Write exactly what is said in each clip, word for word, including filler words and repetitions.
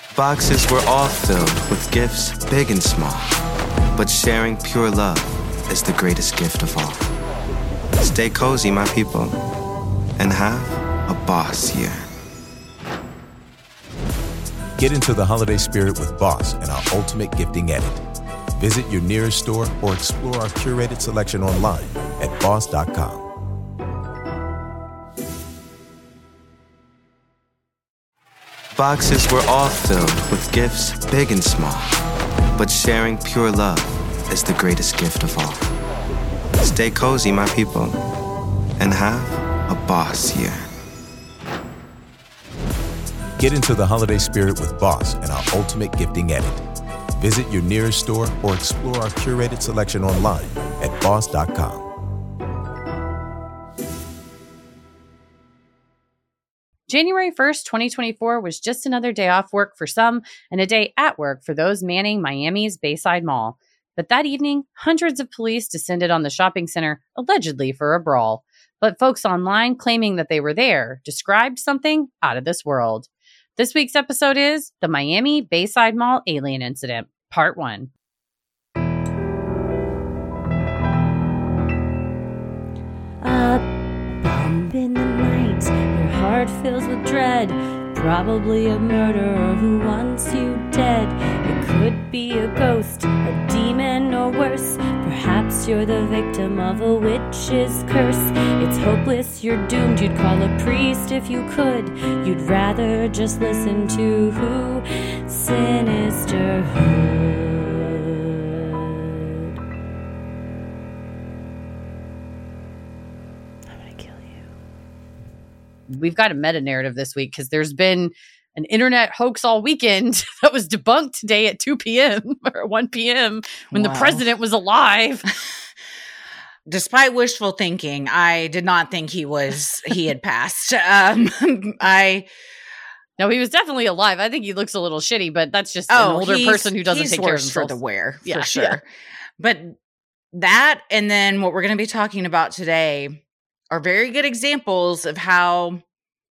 Boxes were all filled with gifts big and small. But sharing pure love is the greatest gift of all. Stay cozy, my people, and have a boss year. Get into the holiday spirit with Boss and our Ultimate Gifting Edit. Visit your nearest store or explore our curated selection online at boss dot com. Boxes were all filled with gifts big and small. But sharing pure love is the greatest gift of all. Stay cozy, my people, and have a boss year. Get into the holiday spirit with Boss and our Ultimate Gifting Edit. Visit your nearest store or explore our curated selection online at boss dot com. January first, twenty twenty-four was just another day off work for some and a day at work for those manning Miami's Bayside Mall. But that evening, hundreds of police descended on the shopping center, allegedly for a brawl. But folks online claiming that they were there described something out of this world. This week's episode is the Miami Bayside Mall Alien Incident, Part one. A bump in the night, your heart fills with dread. Probably a murderer who wants you dead. It could be a ghost, a demon, or worse. Perhaps you're the victim of a witch's curse. It's hopeless, you're doomed. You'd call a priest if you could. You'd rather just listen to who? Sinisterhood. I'm gonna kill you. We've got a meta narrative this week because there's been an internet hoax all weekend that was debunked today at two p.m. or one p.m. when wow. the president was alive. Despite wishful thinking, I did not think he was, he had passed. Um, I, no, he was definitely alive. I think he looks a little shitty, but that's just oh, an older person who doesn't he's take care of worse himself. for the wear, yeah, for sure. Yeah. But that, and then what we're going to be talking about today are very good examples of how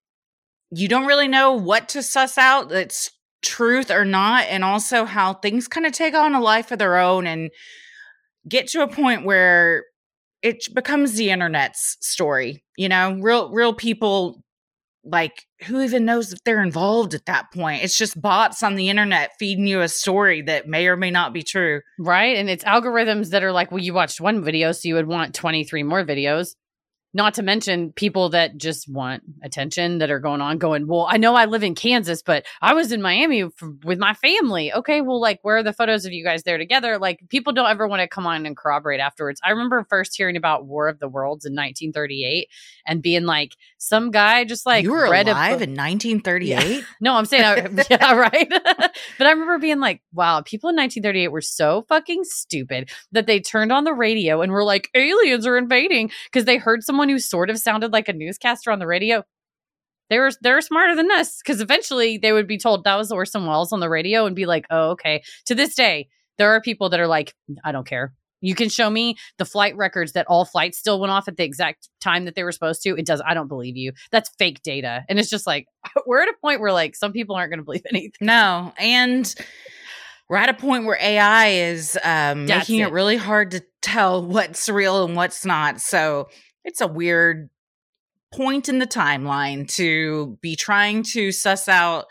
you don't really know what to suss out that's truth or not, and also how things kind of take on a life of their own and get to a point where it becomes the internet's story. You know, real real people, like, who even knows if they're involved at that point? It's just bots on the internet feeding you a story that may or may not be true. Right? And it's algorithms that are like, well, you watched one video, so you would want twenty-three more videos. Not to mention people that just want attention that are going on going, well, I know I live in Kansas, but I was in Miami f- with my family. Okay, well, like, where are the photos of you guys there together? Like, people don't ever want to come on and corroborate afterwards. I remember first hearing about War of the Worlds in nineteen thirty-eight and being like, some guy just like you were read alive a in nineteen thirty-eight? Yeah. No, I'm saying, I, yeah, right. But I remember being like, wow, people in nineteen thirty-eight were so fucking stupid that they turned on the radio and were like, aliens are invading, because they heard someone who sort of sounded like a newscaster on the radio. They were they're smarter than us, because eventually they would be told that was Orson Welles on the radio and be like, oh, okay. To this day, there are people that are like, I don't care. You can show me the flight records that all flights still went off at the exact time that they were supposed to. It does. I don't believe you. That's fake data. And it's just like, we're at a point where like some people aren't going to believe anything. No. And we're at a point where A I is um, making it. it really hard to tell what's real and what's not. So it's a weird point in the timeline to be trying to suss out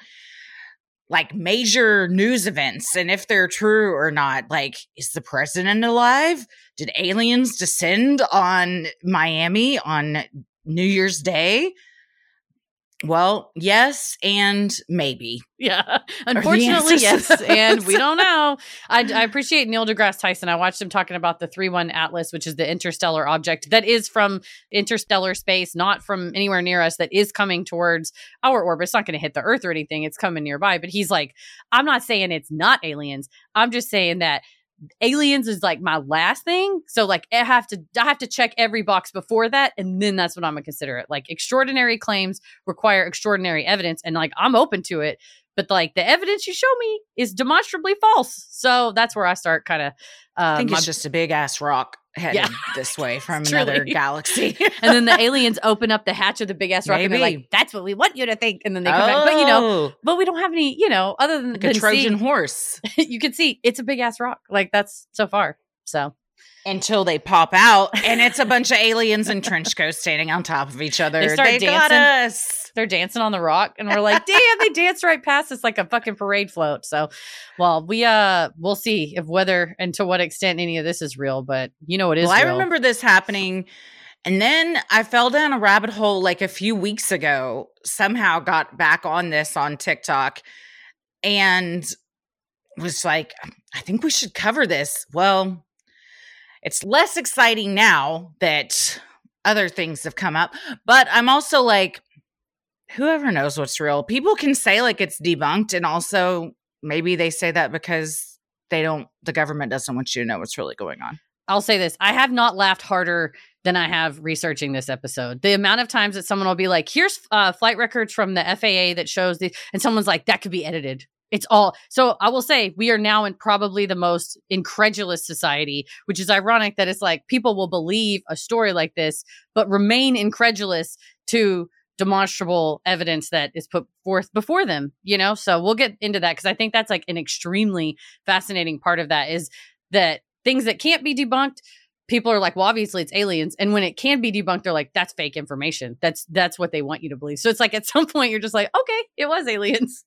like major news events and if they're true or not. Like, is the president alive? Did aliens descend on Miami on New Year's Day? Well, yes, and maybe. Yeah. Unfortunately, yes. And we don't know. I, I appreciate Neil deGrasse Tyson. I watched him talking about the three one Atlas, which is the interstellar object that is from interstellar space, not from anywhere near us, that is coming towards our orbit. It's not going to hit the Earth or anything. It's coming nearby. But he's like, I'm not saying it's not aliens. I'm just saying that aliens is like my last thing. So like I have to I have to check every box before that, and then that's what I'm gonna consider it. Like, extraordinary claims require extraordinary evidence, and like I'm open to it, but like the evidence you show me is demonstrably false. So that's where I start kind of. Uh, I think my- it's just a big ass rock headed yeah. this way from another galaxy. And then the aliens open up the hatch of the big ass rock, Maybe. and they're like, "That's what we want you to think." And then they come oh. back, but you know, but we don't have any, you know, other than like than a Trojan seeing, horse. You can see it's a big ass rock. Like that's so far. So. Until they pop out and it's a bunch of aliens in trench coats standing on top of each other. They start they dancing. Got us. They're dancing on the rock and we're like, damn, they danced right past us like a fucking parade float. So, well, we, uh, we'll see if whether and to what extent any of this is real, but you know, it is well, real. I remember this happening. And then I fell down a rabbit hole like a few weeks ago, somehow got back on this on TikTok and was like, I think we should cover this. Well, it's less exciting now that other things have come up, but I'm also like, whoever knows what's real. People can say like it's debunked, and also maybe they say that because they don't, the government doesn't want you to know what's really going on. I'll say this. I have not laughed harder than I have researching this episode. The amount of times that someone will be like, here's uh, flight records from the F A A that shows the, and someone's like, that could be edited. It's all. So I will say we are now in probably the most incredulous society, which is ironic that it's like people will believe a story like this, but remain incredulous to demonstrable evidence that is put forth before them, you know? So we'll get into that because I think that's like an extremely fascinating part of that is that things that can't be debunked, people are like, well, obviously it's aliens. And when it can be debunked, they're like, that's fake information. That's, that's what they want you to believe. So it's like at some point you're just like, okay, it was aliens.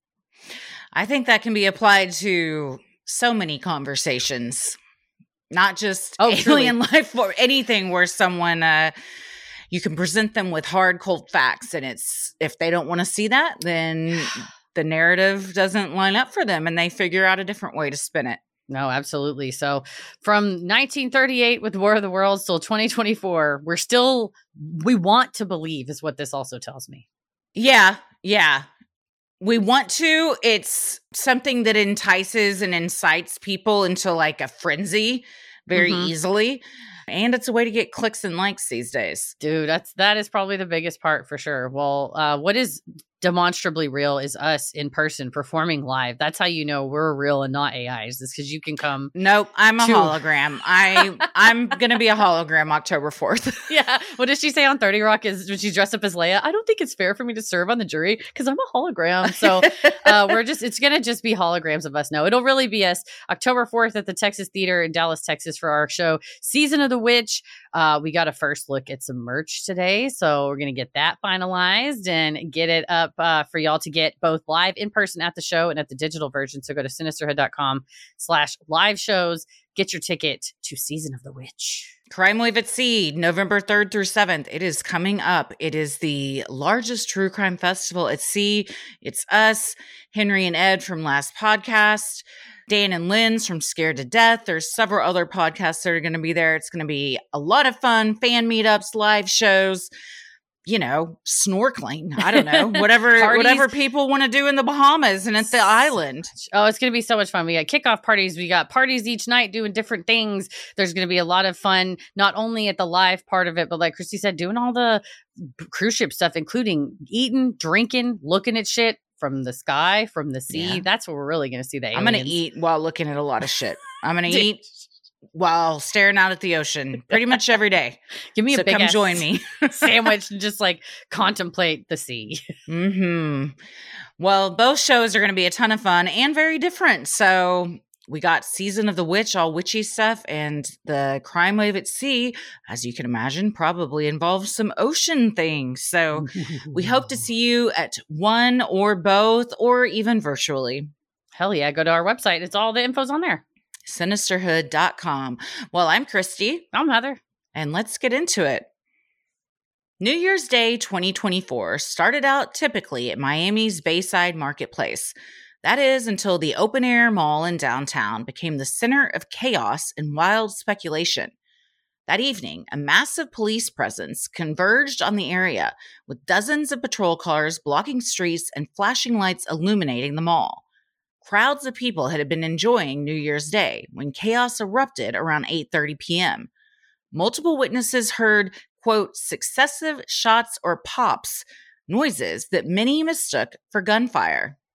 I think that can be applied to so many conversations, not just oh, alien truly. life or anything where someone, uh, you can present them with hard, cold facts. And it's, if they don't want to see that, then the narrative doesn't line up for them and they figure out a different way to spin it. No, absolutely. So from nineteen thirty-eight with War of the Worlds till twenty twenty-four, we're still, we want to believe is what this also tells me. Yeah. Yeah. We want to. It's something that entices and incites people into like a frenzy very mm-hmm. easily. And it's a way to get clicks and likes these days. Dude, that's that is probably the biggest part for sure. Well, uh, what is demonstrably real is us in person performing live. That's how you know we're real and not A Is. Is because you can come. Nope, I'm a to- hologram. I I'm gonna be a hologram October fourth. Yeah. What did she say on thirty Rock? Is when she's dressed up as Leia? I don't think it's fair for me to serve on the jury because I'm a hologram. So uh, we're just it's gonna just be holograms of us. No, it'll really be us October fourth at the Texas Theater in Dallas, Texas for our show Season of the Witch. Uh, we got a first look at some merch today, so we're gonna get that finalized and get it up uh, for y'all to get both live in person at the show and at the digital version. So go to sinisterhood.com slash live shows. Get your ticket to Season of the Witch. Crime Wave at Sea, November third through seventh. It is coming up. It is the largest true crime festival at sea. It's us, Henry and Ed from last podcast, Dan and Lynn's from Scared to Death. There's several other podcasts that are going to be there. It's going to be a lot of fun, fan meetups, live shows, you know, snorkeling. I don't know, whatever, whatever people want to do in the Bahamas and at the island. Oh, it's going to be so much fun. We got kickoff parties. We got parties each night doing different things. There's going to be a lot of fun, not only at the live part of it, but like Christy said, doing all the cruise ship stuff, including eating, drinking, looking at shit from the sky, from the sea. Yeah. That's where we're really going to see the aliens. I'm going to eat while looking at a lot of shit. I'm going to eat while staring out at the ocean pretty much every day. Give me so a big come join me. sandwich and just like contemplate the sea. Mm-hmm. Well, both shows are going to be a ton of fun and very different. So we got Season of the Witch, all witchy stuff, and the Crime Wave at Sea, as you can imagine, probably involves some ocean things. So we hope to see you at one or both or even virtually. Hell yeah. Go to our website. It's all the info's on there. Sinisterhood dot com. Well, I'm Christy. I'm Heather. And let's get into it. New Year's Day twenty twenty-four started out typically at Miami's Bayside Marketplace. That is until the open-air mall in downtown became the center of chaos and wild speculation. That evening, a massive police presence converged on the area, with dozens of patrol cars blocking streets and flashing lights illuminating the mall. Crowds of people had been enjoying New Year's Day when chaos erupted around eight thirty p.m. Multiple witnesses heard, quote, successive shots or pops, noises that many mistook for gunfire.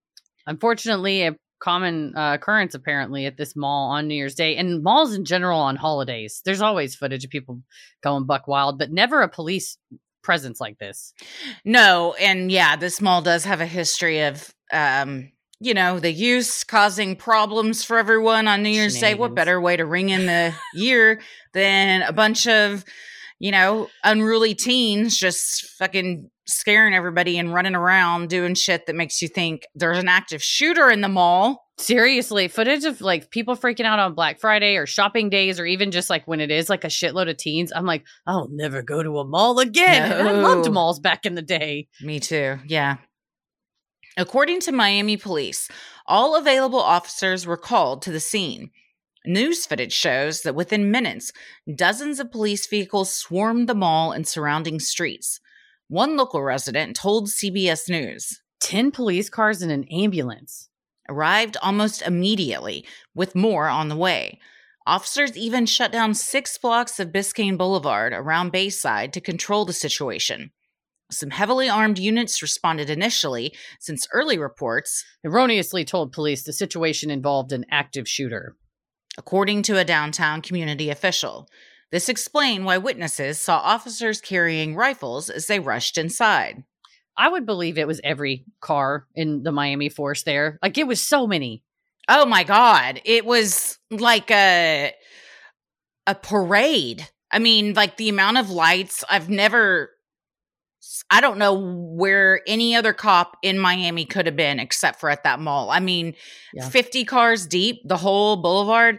unfortunately, a common uh, occurrence apparently at this mall on New Year's Day, and malls in general on holidays. There's always footage of people going buck wild, but never a police presence like this. No, and yeah, this mall does have a history of, um, you know, the use causing problems for everyone on New Year's Day. What better way to ring in the year than a bunch of, you know, unruly teens just fucking scaring everybody and running around doing shit that makes you think there's an active shooter in the mall. Seriously, footage of like people freaking out on Black Friday or shopping days, or even just like when it is like a shitload of teens. I'm like, I'll never go to a mall again. No. And I loved malls back in the day. Me too. Yeah. According to Miami police, all available officers were called to the scene. News footage shows that within minutes, dozens of police vehicles swarmed the mall and surrounding streets. One local resident told C B S News. Ten police cars and an ambulance. Arrived almost immediately, with more on the way. Officers even shut down six blocks of Biscayne Boulevard around Bayside to control the situation. Some heavily armed units responded initially, since early reports erroneously told police the situation involved an active shooter. According to a downtown community official, this explained why witnesses saw officers carrying rifles as they rushed inside. I would believe it was every car in the Miami force there. Like, it was so many. Oh my God. It was like a, a parade. I mean, like the amount of lights, I've never, I don't know where any other cop in Miami could have been except for at that mall. I mean, yeah. fifty cars deep, the whole boulevard.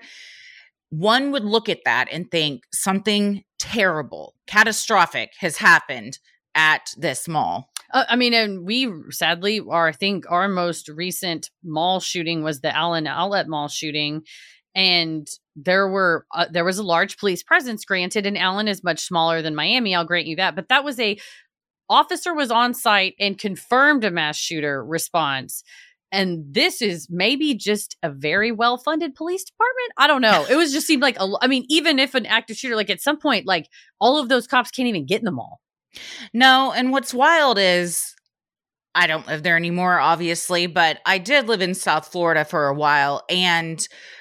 One would look at that and think something terrible, catastrophic has happened at this mall. Uh, I mean, and we sadly are, I think our most recent mall shooting was the Allen Outlet Mall shooting. And there were, uh, there was a large police presence, granted, and Allen is much smaller than Miami. I'll grant you that. But that was a, officer was on site and confirmed a mass shooter response. And this is maybe just a very well-funded police department. I don't know. It was just seemed like, a, I mean, even if an active shooter, like at some point, like all of those cops can't even get in the mall. No, and what's wild is, I don't live there anymore, obviously, but I did live in South Florida for a while, and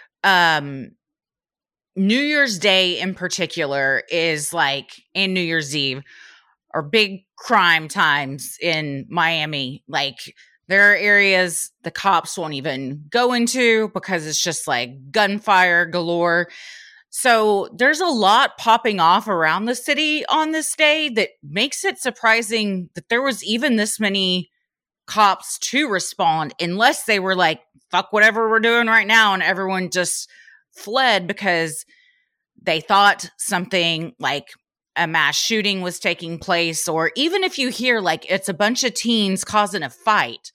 um, New Year's Day in particular is like, and New Year's Eve are big crime times in Miami. Like, there are areas the cops won't even go into because it's just like gunfire galore. So there's a lot popping off around the city on this day that makes it surprising that there was even this many cops to respond, unless they were like, fuck whatever we're doing right now. And everyone just fled because they thought something like a mass shooting was taking place. Or even if you hear like it's a bunch of teens causing a fight,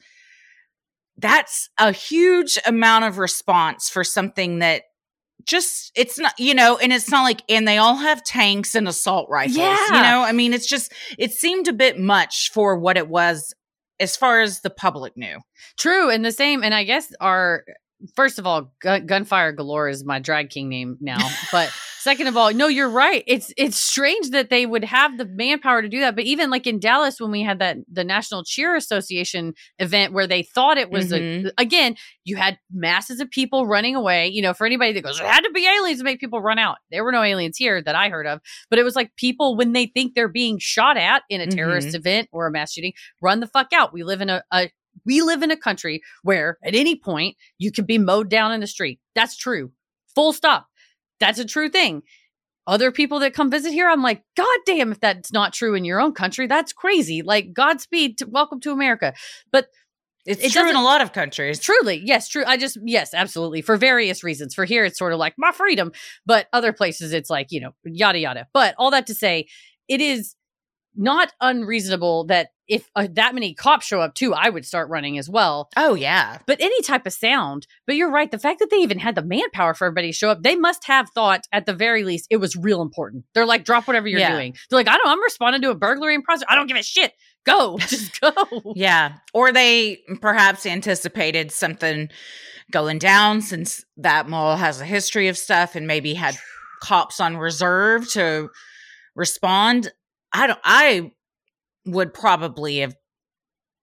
that's a huge amount of response for something that just, it's not, you know, and it's not like, and they all have tanks and assault rifles, yeah. you know, I mean, it's just, it seemed a bit much for what it was as far as the public knew. True. And the same, and I guess our, first of all, gun, Gunfire Galore is my drag king name now, but second of all, no, you're right. It's it's strange that they would have the manpower to do that. But even like in Dallas, when we had that the National Cheer Association event where they thought it was mm-hmm. a, again, you had masses of people running away. You know, for anybody that goes, it had to be aliens to make people run out. There were no aliens here that I heard of, but it was like people when they think they're being shot at in a terrorist mm-hmm. event or a mass shooting, run the fuck out. We live in a, a we live in a country where at any point you could be mowed down in the street. That's true. Full stop. That's a true thing. Other people that come visit here, I'm like, God damn, if that's not true in your own country, that's crazy. Like, Godspeed, to, welcome to America. But it's it true in a lot of countries. Truly. Yes, true. I just, yes, absolutely. For various reasons. For here, it's sort of like my freedom. But other places, it's like, you know, yada, yada. But all that to say, it is not unreasonable that if uh, that many cops show up too, I would start running as well. Oh, yeah. But any type of sound. But you're right. The fact that they even had the manpower for everybody to show up, they must have thought at the very least it was real important. They're like, drop whatever you're yeah. doing. They're like, I don't know. I'm responding to a burglary and prostitution. I don't give a shit. Go. Just go. Yeah. Or they perhaps anticipated something going down since that mall has a history of stuff and maybe had cops on reserve to respond. I don't, I would probably have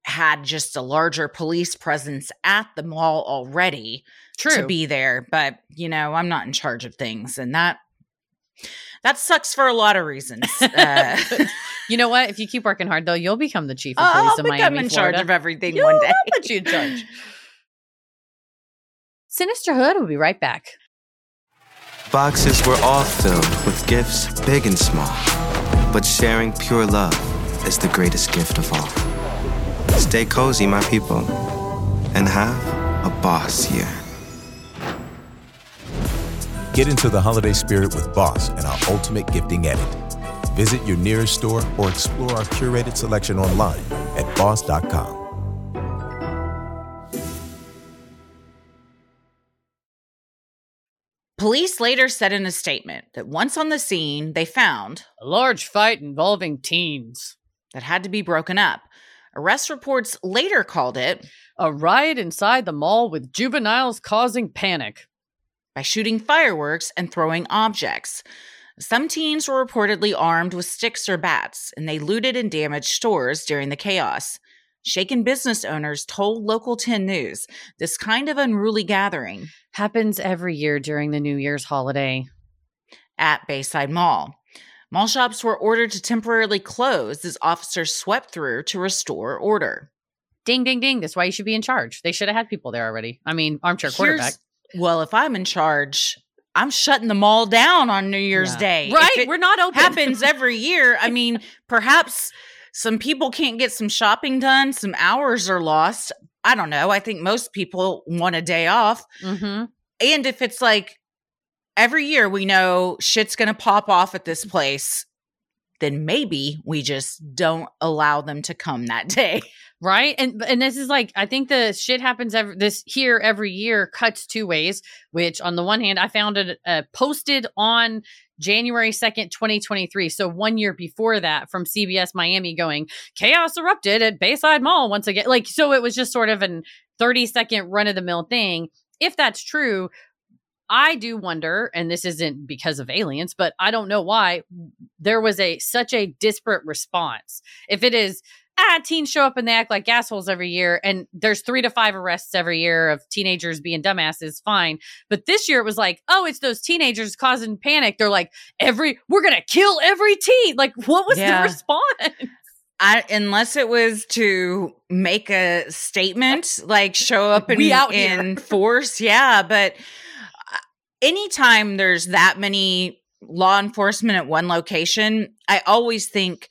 had just a larger police presence at the mall already. True. To be there. But, you know, I'm not in charge of things. And that that sucks for a lot of reasons. Uh, you know what? If you keep working hard, though, you'll become the chief of uh, police I'll of become Miami, in Florida. charge of everything You'll, one day. I'll put you in charge. Sinisterhood will be right back. Boxes were all filled with gifts, big and small. But sharing pure love is the greatest gift of all. Stay cozy, my people, and have a boss year. Get into the holiday spirit with Boss and our Ultimate Gifting Edit. Visit your nearest store or explore our curated selection online at boss dot com. Police later said in a statement that once on the scene, they found a large fight involving teens that had to be broken up. Arrest reports later called it a riot inside the mall with juveniles causing panic by shooting fireworks and throwing objects. Some teens were reportedly armed with sticks or bats, and they looted and damaged stores during the chaos. Shaken business owners told Local ten News this kind of unruly gathering happens every year during the New Year's holiday at Bayside Mall. Mall shops were ordered to temporarily close as officers swept through to restore order. Ding, ding, ding. That's why you should be in charge. They should have had people there already. I mean, armchair quarterback. Here's, well, if I'm in charge, I'm shutting the mall down on New Year's yeah. Day. Right? We're not open. Happens every year. I mean, perhaps some people can't get some shopping done. Some hours are lost. I don't know. I think most people want a day off. Mm-hmm. And if it's like every year we know shit's going to pop off at this place, then maybe we just don't allow them to come that day. Right. And and this is like, I think the shit happens every, this here every year cuts two ways, which on the one hand, I found it uh, posted on January second, twenty twenty-three. So one year before that from C B S Miami going, chaos erupted at Bayside Mall once again. Like, so it was just sort of an thirty second run of the mill thing. If that's true, I do wonder, and this isn't because of aliens, but I don't know why there was a such a disparate response. If it is, ah, teens show up and they act like assholes every year, and there's three to five arrests every year of teenagers being dumbasses, fine. But this year it was like, oh, it's those teenagers causing panic. They're like, every we're gonna kill every teen. Like, what was yeah. the response? I, unless it was to make a statement, like show up in, we out in force. Yeah. But anytime there's that many law enforcement at one location, I always think,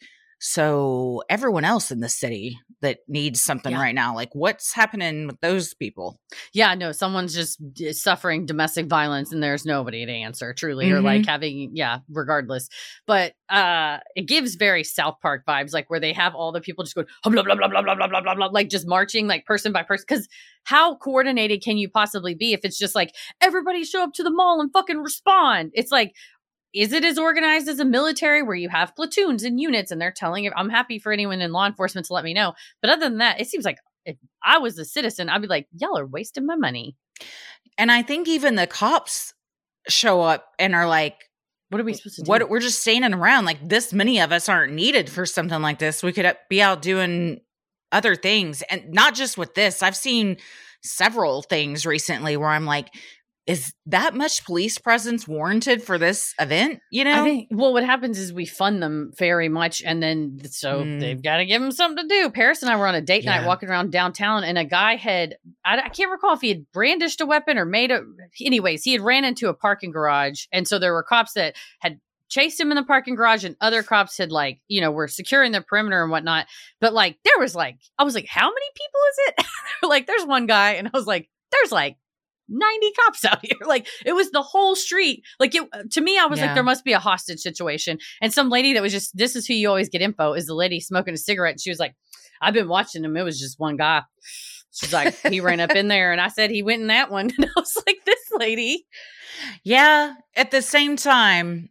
so everyone else in the city that needs something yeah. right now, like what's happening with those people? Yeah, no, someone's just suffering domestic violence and there's nobody to answer, truly, mm-hmm. or like having, yeah, regardless. But uh, it gives very South Park vibes, like where they have all the people just going, blah, blah, blah, blah, blah, blah, blah, blah, blah, like just marching like person by person. Because how coordinated can you possibly be if it's just like, everybody show up to the mall and fucking respond? It's like, is it as organized as a military where you have platoons and units and they're telling you? I'm happy for anyone in law enforcement to let me know. But other than that, it seems like if I was a citizen, I'd be like, y'all are wasting my money. And I think even the cops show up and are like, what are we supposed to do? What, we're just standing around. Like, this many of us aren't needed for something like this. We could be out doing other things. And not just with this. I've seen several things recently where I'm like, is that much police presence warranted for this event? You know, I think, well, what happens is we fund them very much. And then so mm. they've got to give them something to do. Paris and I were on a date yeah. night walking around downtown, and a guy had, I, I can't recall if he had brandished a weapon or made a, anyways, he had ran into a parking garage. And so there were cops that had chased him in the parking garage, and other cops had like, you know, were securing the perimeter and whatnot. But like, there was like, I was like, how many people is it? Like, there's one guy, and I was like, there's like ninety cops out here. Like, it was the whole street. Like, it to me, I was yeah. like, there must be a hostage situation. And some lady that was just, this is who you always get info, is the lady smoking a cigarette. And she was like, I've been watching him. It was just one guy. She's like, he ran up in there, and I said he went in that one. And I was like, this lady. Yeah. At the same time,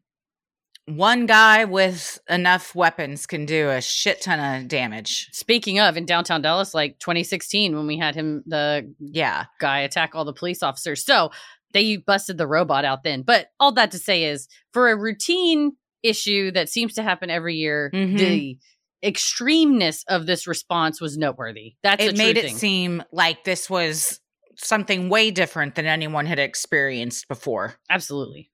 one guy with enough weapons can do a shit ton of damage. Speaking of, in downtown Dallas, like twenty sixteen, when we had him, the yeah guy attack all the police officers. So they busted the robot out then. But all that to say is, for a routine issue that seems to happen every year, mm-hmm. the extremeness of this response was noteworthy. That's it made it thing. seem like this was something way different than anyone had experienced before. Absolutely.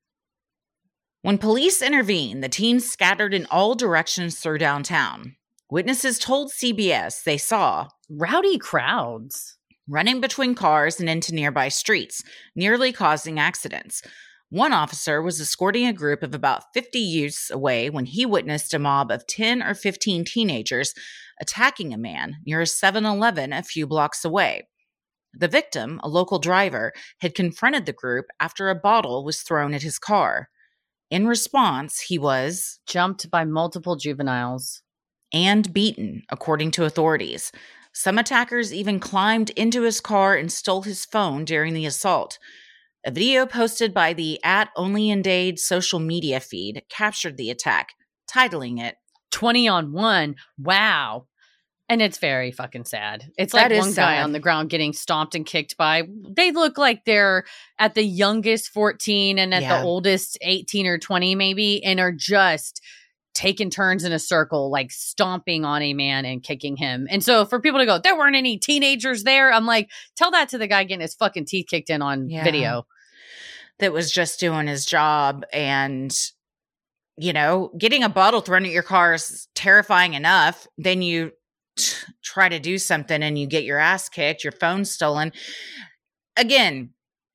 When police intervened, the teens scattered in all directions through downtown. Witnesses told C B S they saw rowdy crowds running between cars and into nearby streets, nearly causing accidents. One officer was escorting a group of about fifty youths away when he witnessed a mob of ten or fifteen teenagers attacking a man near a seven eleven a few blocks away. The victim, a local driver, had confronted the group after a bottle was thrown at his car. In response, he was jumped by multiple juveniles and beaten, according to authorities. Some attackers even climbed into his car and stole his phone during the assault. A video posted by the at Only in Dade social media feed captured the attack, titling it twenty on one. Wow. And it's very fucking sad. It's like one guy on the ground getting stomped and kicked by. They look like they're at the youngest fourteen and at yeah. the oldest eighteen or twenty maybe, and are just taking turns in a circle, like stomping on a man and kicking him. And so for people to go, there weren't any teenagers there. I'm like, tell that to the guy getting his fucking teeth kicked in on yeah. video. That was just doing his job. And, you know, getting a bottle thrown at your car is terrifying enough. Then you t- try to do something and you get your ass kicked, your phone stolen. Again,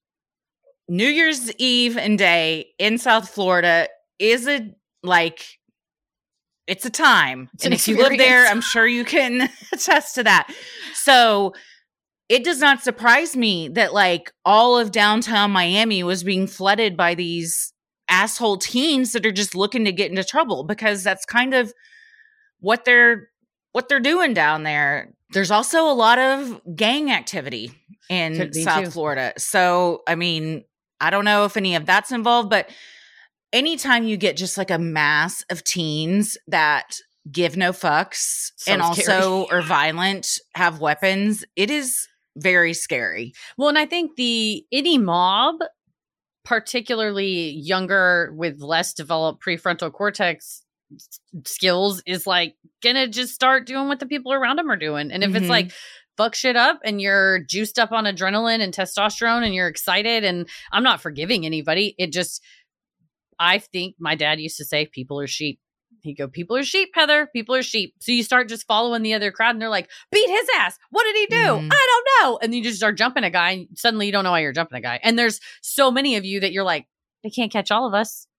New Year's Eve and day in South Florida is a, like, it's a time. It's and if experience. You live there, I'm sure you can attest to that. So it does not surprise me that like all of downtown Miami was being flooded by these asshole teens that are just looking to get into trouble, because that's kind of what they're what they're doing down there. There's also a lot of gang activity in South too. Florida. So, I mean, I don't know if any of that's involved, but anytime you get just like a mass of teens that give no fucks so and scary. Also are violent, have weapons, it is very scary. Well, and I think the any mob, particularly younger with less developed prefrontal cortex skills, is like gonna just start doing what the people around them are doing. And if mm-hmm. it's like fuck shit up and you're juiced up on adrenaline and testosterone and you're excited, and I'm not forgiving anybody, it just, I think my dad used to say, people are sheep. He'd go, people are sheep, Heather. People are sheep. So you start just following the other crowd and they're like, beat his ass. What did he do? Mm. I don't know. And you just start jumping a guy and suddenly you don't know why you're jumping a guy. And there's so many of you that you're like, they can't catch all of us.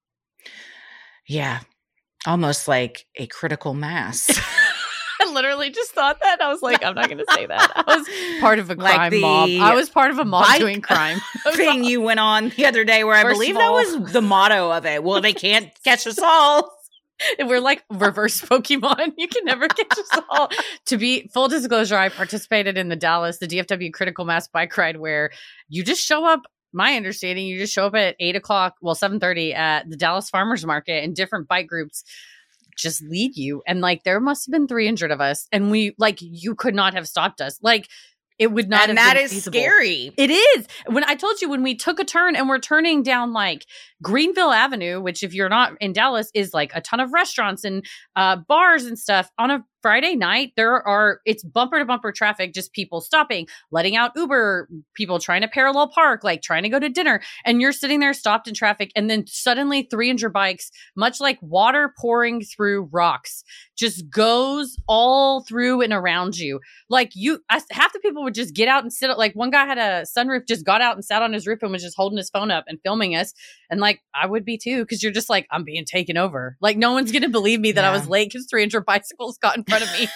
Yeah. Almost like a critical mass. I literally just thought that. I was like, I'm not going to say that. I was part of a crime like mob. I was part of a mob doing crime. Thing you went on the other day where I believe that was the motto of it. Well, they can't catch us all. We're like reverse Pokemon. You can never catch us all. To be full disclosure, I participated in the Dallas, the D F W Critical Mass Bike Ride, where you just show up. My understanding, you just show up at eight o'clock, well, seven thirty at the Dallas Farmers Market, and different bike groups just lead you. And like, there must have been three hundred of us, and we like, you could not have stopped us. Like, it would not and have that been is feasible. Scary. It is. When I told you, when we took a turn and we're turning down like Greenville Avenue, which if you're not in Dallas is like a ton of restaurants and uh, bars and stuff, on a Friday night, there are, it's bumper to bumper traffic, just people stopping, letting out Uber, people trying to parallel park, like trying to go to dinner. And you're sitting there stopped in traffic. And then suddenly three hundred bikes, much like water pouring through rocks, just goes all through and around you. Like you, I, half the people would just get out and sit. Like one guy had a sunroof, just got out and sat on his roof and was just holding his phone up and filming us. And like, I would be too, because you're just like, I'm being taken over. Like no one's going to believe me that yeah. I was late because three hundred bicycles got in front of me.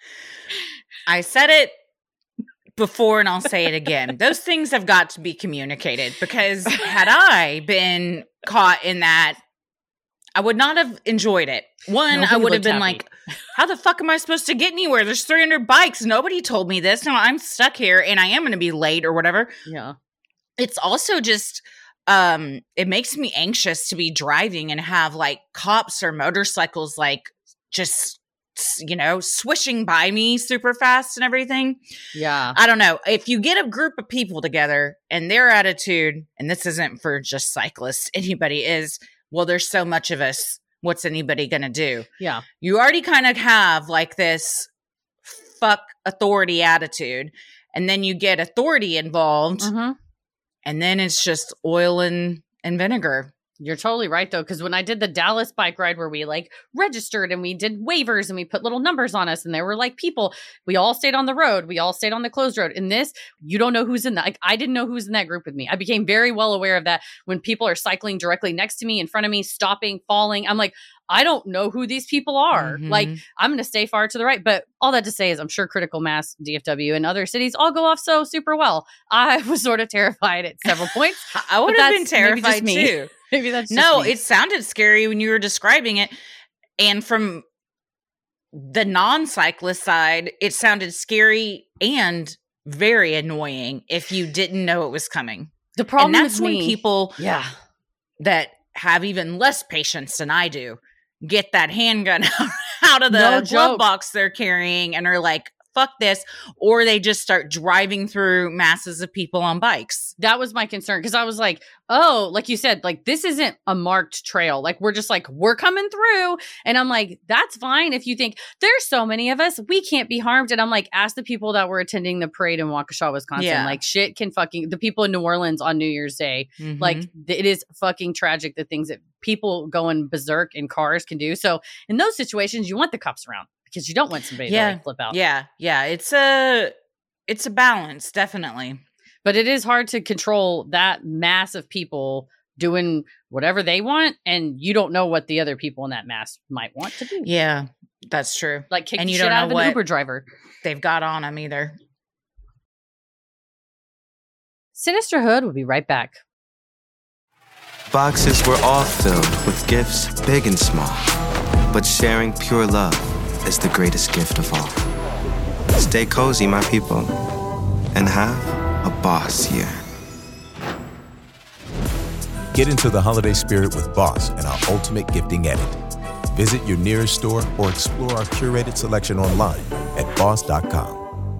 I said it before and I'll say it again. Those things have got to be communicated, because had I been caught in that, I would not have enjoyed it. One, Nobody I would have been happy. Like, how the fuck am I supposed to get anywhere? There's three hundred bikes. Nobody told me this. Now I'm stuck here and I am going to be late or whatever. Yeah. It's also just, um, it makes me anxious to be driving and have like cops or motorcycles, like just, you know, swishing by me super fast and everything. Yeah. I don't know. If you get a group of people together and their attitude, and this isn't for just cyclists, anybody is, well, there's so much of us, what's anybody going to do? Yeah. You already kind of have like this fuck authority attitude. And then you get authority involved. Mm-hmm. And then it's just oil and, and vinegar. You're totally right, though, because when I did the Dallas bike ride where we like registered and we did waivers and we put little numbers on us and there were like people, we all stayed on the road. We all stayed on the closed road. In this, you don't know who's in that. Like, I didn't know who's in that group with me. I became very well aware of that when people are cycling directly next to me, in front of me, stopping, falling. I'm like, I don't know who these people are. Mm-hmm. Like, I'm going to stay far to the right. But all that to say is I'm sure critical mass, D F W, and other cities all go off so super well. I was sort of terrified at several points. I would have been terrified maybe too. Maybe that's just no, me. It sounded scary when you were describing it. And from the non-cyclist side, it sounded scary and very annoying if you didn't know it was coming. The problem and that's is when me. people yeah. that have even less patience than I do get that handgun out of the No glove joke. box they're carrying and are like, fuck this. Or they just start driving through masses of people on bikes. That was my concern because I was like, oh, like you said, like this isn't a marked trail. Like we're just like, we're coming through. And I'm like, that's fine if you think there's so many of us, we can't be harmed. And I'm like, ask the people that were attending the parade in Waukesha, Wisconsin. Yeah. Like shit can fucking, the people in New Orleans on New Year's Day, Mm-hmm. like th- it is fucking tragic the things that people going berserk in cars can do. So in those situations, you want the cops around. Because you don't want somebody yeah. to like flip out. Yeah. Yeah. It's a, it's a balance, definitely. But it is hard to control that mass of people doing whatever they want. And you don't know what the other people in that mass might want to do. Yeah, that's true. Like kick and the you shit don't out know of an what Uber driver. They've got on them either. Sinisterhood will be right back. Boxes were all filled with gifts, big and small. But sharing pure love is the greatest gift of all. Stay cozy, my people, and have a boss year. Get into the holiday spirit with Boss and our Ultimate Gifting Edit. Visit your nearest store or explore our curated selection online at boss dot com.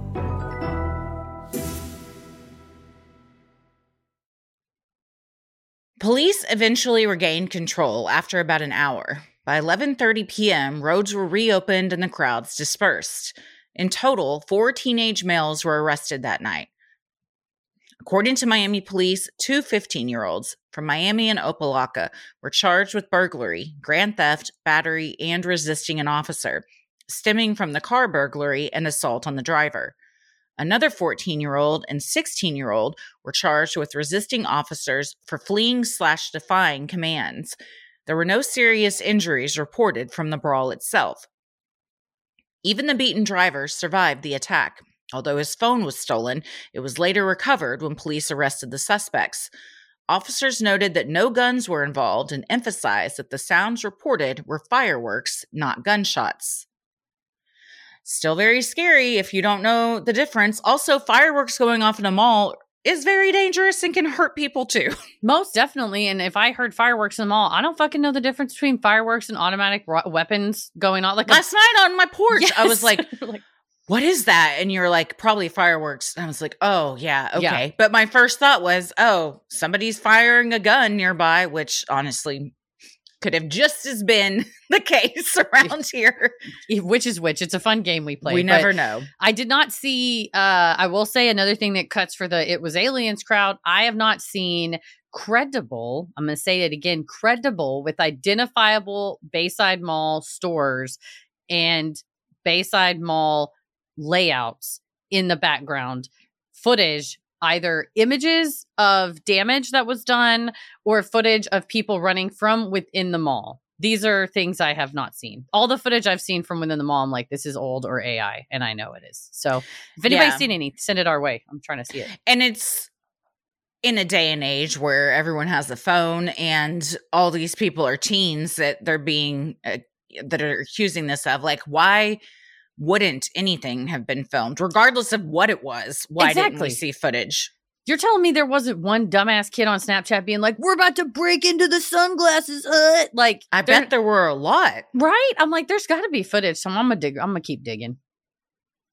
Police eventually regained control after about an hour. By eleven thirty p.m., roads were reopened and the crowds dispersed. In total, four teenage males were arrested that night. According to Miami police, two fifteen-year-olds from Miami and Opa-locka were charged with burglary, grand theft, battery, and resisting an officer, stemming from the car burglary and assault on the driver. Another fourteen-year-old and sixteen-year-old were charged with resisting officers for fleeing slash defying commands. There were no serious injuries reported from the brawl itself. Even the beaten driver survived the attack. Although his phone was stolen, it was later recovered when police arrested the suspects. Officers noted that no guns were involved and emphasized that the sounds reported were fireworks, not gunshots. Still very scary if you don't know the difference. Also, fireworks going off in a mall is very dangerous and can hurt people too. Most definitely. And if I heard fireworks in the mall, I don't fucking know the difference between fireworks and automatic ro- weapons going on. Like last a- night on my porch, yes. I was like, like, what is that? And you're like, probably fireworks. And I was like, oh yeah, okay. Yeah. But my first thought was, oh, somebody's firing a gun nearby, which honestly could have just as been the case around here. Which is which. It's a fun game we play. We never know. I did not see, uh, I will say another thing that cuts for the It Was Aliens crowd. I have not seen credible, I'm going to say it again, credible with identifiable Bayside Mall stores and Bayside Mall layouts in the background footage, either images of damage that was done or footage of people running from within the mall. These are things I have not seen. All the footage I've seen from within the mall, I'm like, this is old or A I, and I know it is. So if anybody's Yeah. seen any, send it our way. I'm trying to see it. And it's in a day and age where everyone has a phone and all these people are teens that they're being, uh, that are accusing this of. Like, why wouldn't anything have been filmed, regardless of what it was? Why didn't Exactly. we see footage? You're telling me there wasn't one dumbass kid on Snapchat being like, we're about to break into the sunglasses hut. Like, I there- bet there were a lot. right? I'm like, there's got to be footage. So I'm going to dig. I'm going to keep digging.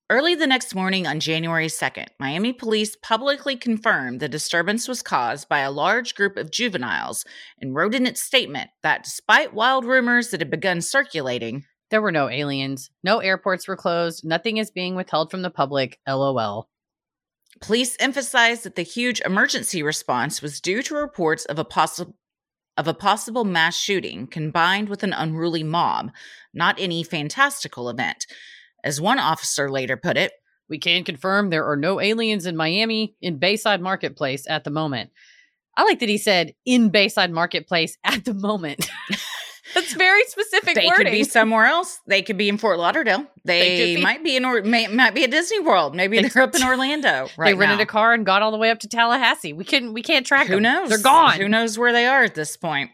Early the next morning on January second, Miami police publicly confirmed the disturbance was caused by a large group of juveniles and wrote in its statement that despite wild rumors that had begun circulating, there were no aliens, no airports were closed, nothing is being withheld from the public, LOL. Police emphasized that the huge emergency response was due to reports of a possible of a possible mass shooting combined with an unruly mob, not any fantastical event. As one officer later put it, we can confirm there are no aliens in Miami in Bayside Marketplace at the moment. I like that he said in Bayside Marketplace at the moment. That's very specific they wording. Could be somewhere else. They could be in Fort Lauderdale. They, they be. might be in or may, might be at Disney World. Maybe they, they're up in Orlando right They rented now. a car and got all the way up to Tallahassee. We couldn't. We can't track Who them. knows? They're gone. Who knows where they are at this point?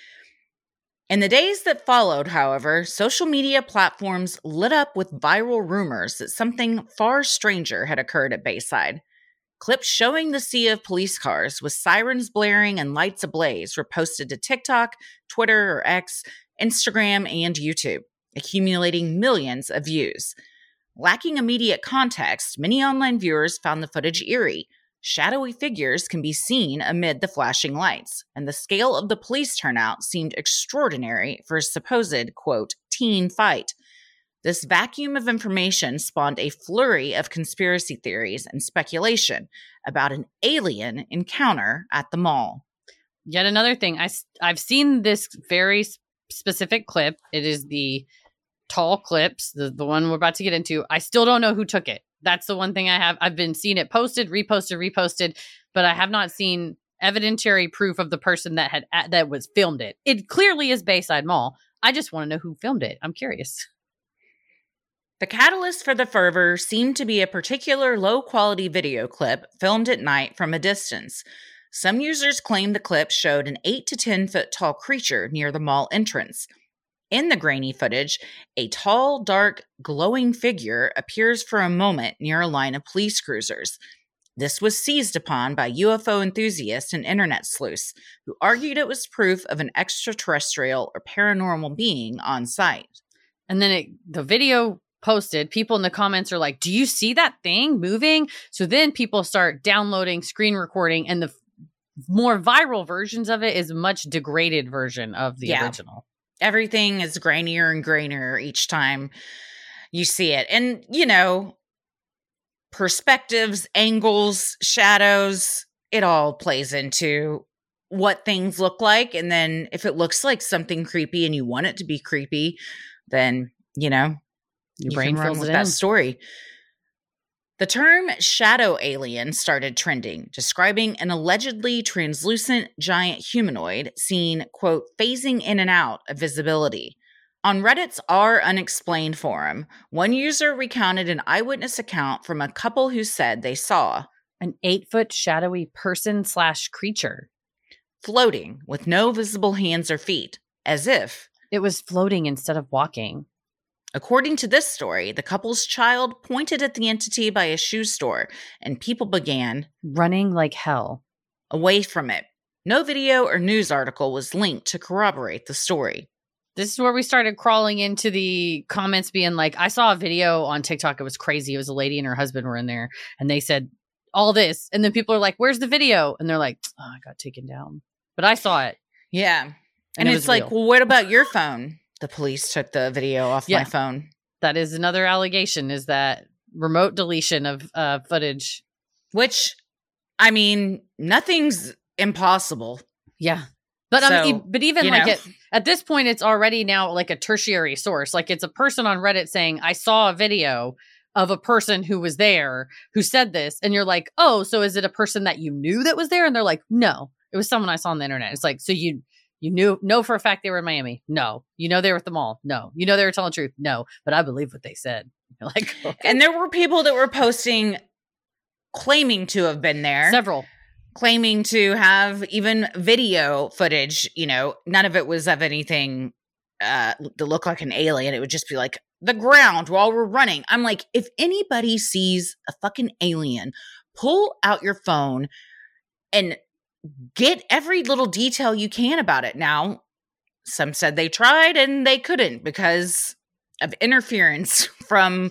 In the days that followed, however, social media platforms lit up with viral rumors that something far stranger had occurred at Bayside. Clips showing the sea of police cars with sirens blaring and lights ablaze were posted to TikTok, Twitter or X, Instagram, and YouTube, accumulating millions of views. Lacking immediate context, many online viewers found the footage eerie. Shadowy figures can be seen amid the flashing lights, and the scale of the police turnout seemed extraordinary for a supposed, quote, teen fight. This vacuum of information spawned a flurry of conspiracy theories and speculation about an alien encounter at the mall. Yet another thing, I, I've seen this very specific clip. It is the tall clips, the, the one we're about to get into. I still don't know who took it. That's the one thing I have. I've been seeing it posted, reposted, reposted, but I have not seen evidentiary proof of the person that had that was filmed it. It clearly is Bayside Mall. I just want to know who filmed it. I'm curious. The catalyst for the fervor seemed to be a particular low-quality video clip filmed at night from a distance. Some users claimed the clip showed an eight to ten foot tall creature near the mall entrance. In the grainy footage, a tall, dark, glowing figure appears for a moment near a line of police cruisers. This was seized upon by U F O enthusiasts and internet sleuths, who argued it was proof of an extraterrestrial or paranormal being on site. And then it, the video posted, people in the comments are like, do you see that thing moving? So then people start downloading, screen recording, and the f- more viral versions of it is a much degraded version of the yeah. original. Everything is grainier and grainier each time you see it. And, you know, perspectives, angles, shadows, it all plays into what things look like. And then if it looks like something creepy and you want it to be creepy, then, you know, your you brain can run fills with it that in. story. The term shadow alien started trending, describing an allegedly translucent giant humanoid seen, quote, phasing in and out of visibility. On Reddit's r unexplained forum, one user recounted an eyewitness account from a couple who said they saw an eight-foot shadowy person slash creature floating with no visible hands or feet, as if it was floating instead of walking. According to this story, the couple's child pointed at the entity by a shoe store, and people began running like hell away from it. No video or news article was linked to corroborate the story. This is where we started crawling into the comments being like, I saw a video on TikTok. It was crazy. It was a lady and her husband were in there, and they said all this. And then people are like, where's the video? And they're like, oh, I got taken down. But I saw it. Yeah. And, and it it's like, real. well, what about your phone? The police took the video off yeah. my phone. That is another allegation, is that remote deletion of uh, footage. Which, I mean, nothing's impossible. Yeah. But so, um, e- but even like know. it, at this point, it's already now like a tertiary source. Like it's a person on Reddit saying, I saw a video of a person who was there who said this. And you're like, oh, so is it a person that you knew that was there? And they're like, no, it was someone I saw on the internet. It's like, so you you knew, know for a fact they were in Miami? No. You know they were at the mall? No. You know they were telling the truth? No. But I believe what they said. You're like, okay. And there were people that were posting claiming to have been there. Several. Claiming to have even video footage, you know, none of it was of anything uh, to look like an alien. It would just be like the ground while we're running. I'm like, if anybody sees a fucking alien, pull out your phone and get every little detail you can about it. Now, some said they tried and they couldn't because of interference from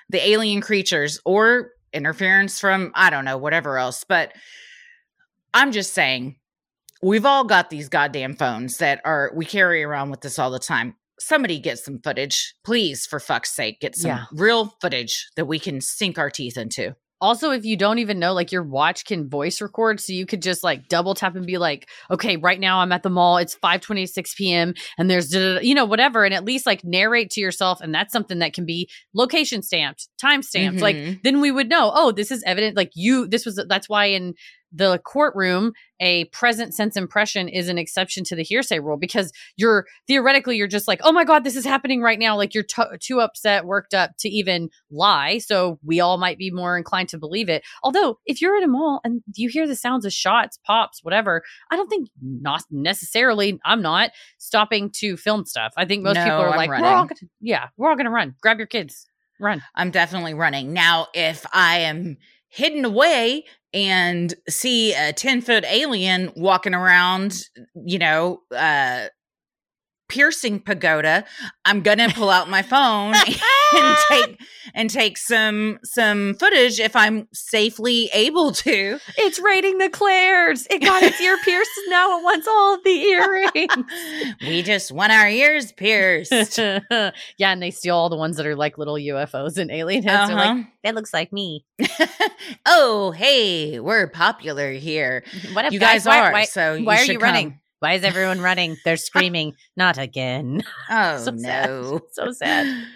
the alien creatures or interference from, I don't know, whatever else. But I'm just saying, we've all got these goddamn phones that are, we carry around with us all the time. Somebody get some footage. Please, for fuck's sake, get some Yeah. real footage that we can sink our teeth into. Also, if you don't even know, like your watch can voice record, so you could just like double tap and be like, okay, right now I'm at the mall. It's five twenty-six p.m. and there's, you know, whatever. And at least like narrate to yourself. And that's something that can be location stamped, time stamped. Mhm. Like then we would know, oh, this is evident. Like you, this was, that's why in the courtroom, a present sense impression is an exception to the hearsay rule, because you're theoretically, you're just like, oh my God, this is happening right now. Like you're t- too upset, worked up to even lie. So we all might be more inclined to believe it. Although if you're at a mall and you hear the sounds of shots, pops, whatever, I don't think not necessarily, I'm not stopping to film stuff. I think most No, people are I'm like, running. we're all gonna, yeah, we're all going to run. Grab your kids, run. I'm definitely running. Now, if I am hidden away and see a ten foot alien walking around, you know, uh, piercing pagoda, I'm gonna pull out my phone and take and take some some footage if I'm safely able to. It's raiding the Claires. It got its ear pierced. And now it wants all of the earrings. We just want our ears pierced. Yeah, and they steal all the ones that are like little U F Os and alien heads. They're Uh-huh. like, that looks like me. Oh, hey, we're popular here. What up, You guys Why- are, Why, so you why are should you running? come. Why is everyone running? They're screaming. Not again. Oh, So sad. no. So sad.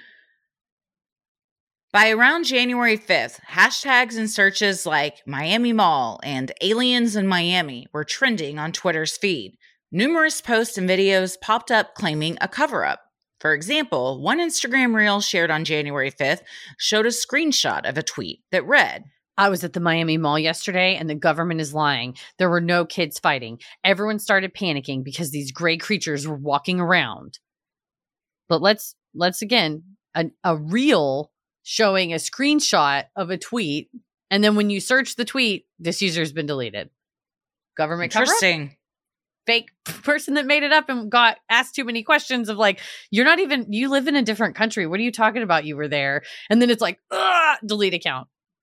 By around January fifth, hashtags and searches like Miami Mall and aliens in Miami were trending on Twitter's feed. Numerous posts and videos popped up claiming a cover-up. For example, one Instagram reel shared on January fifth showed a screenshot of a tweet that read, I was at the Miami Mall yesterday and the government is lying. There were no kids fighting. Everyone started panicking because these gray creatures were walking around. But let's, let's again, a, a reel showing a screenshot of a tweet. And then when you search the tweet, this user's been deleted. Government cover-up? interesting. Fake person that made it up and got asked too many questions of like, you're not even, you live in a different country. What are you talking about? You were there. And then it's like, ugh, delete account.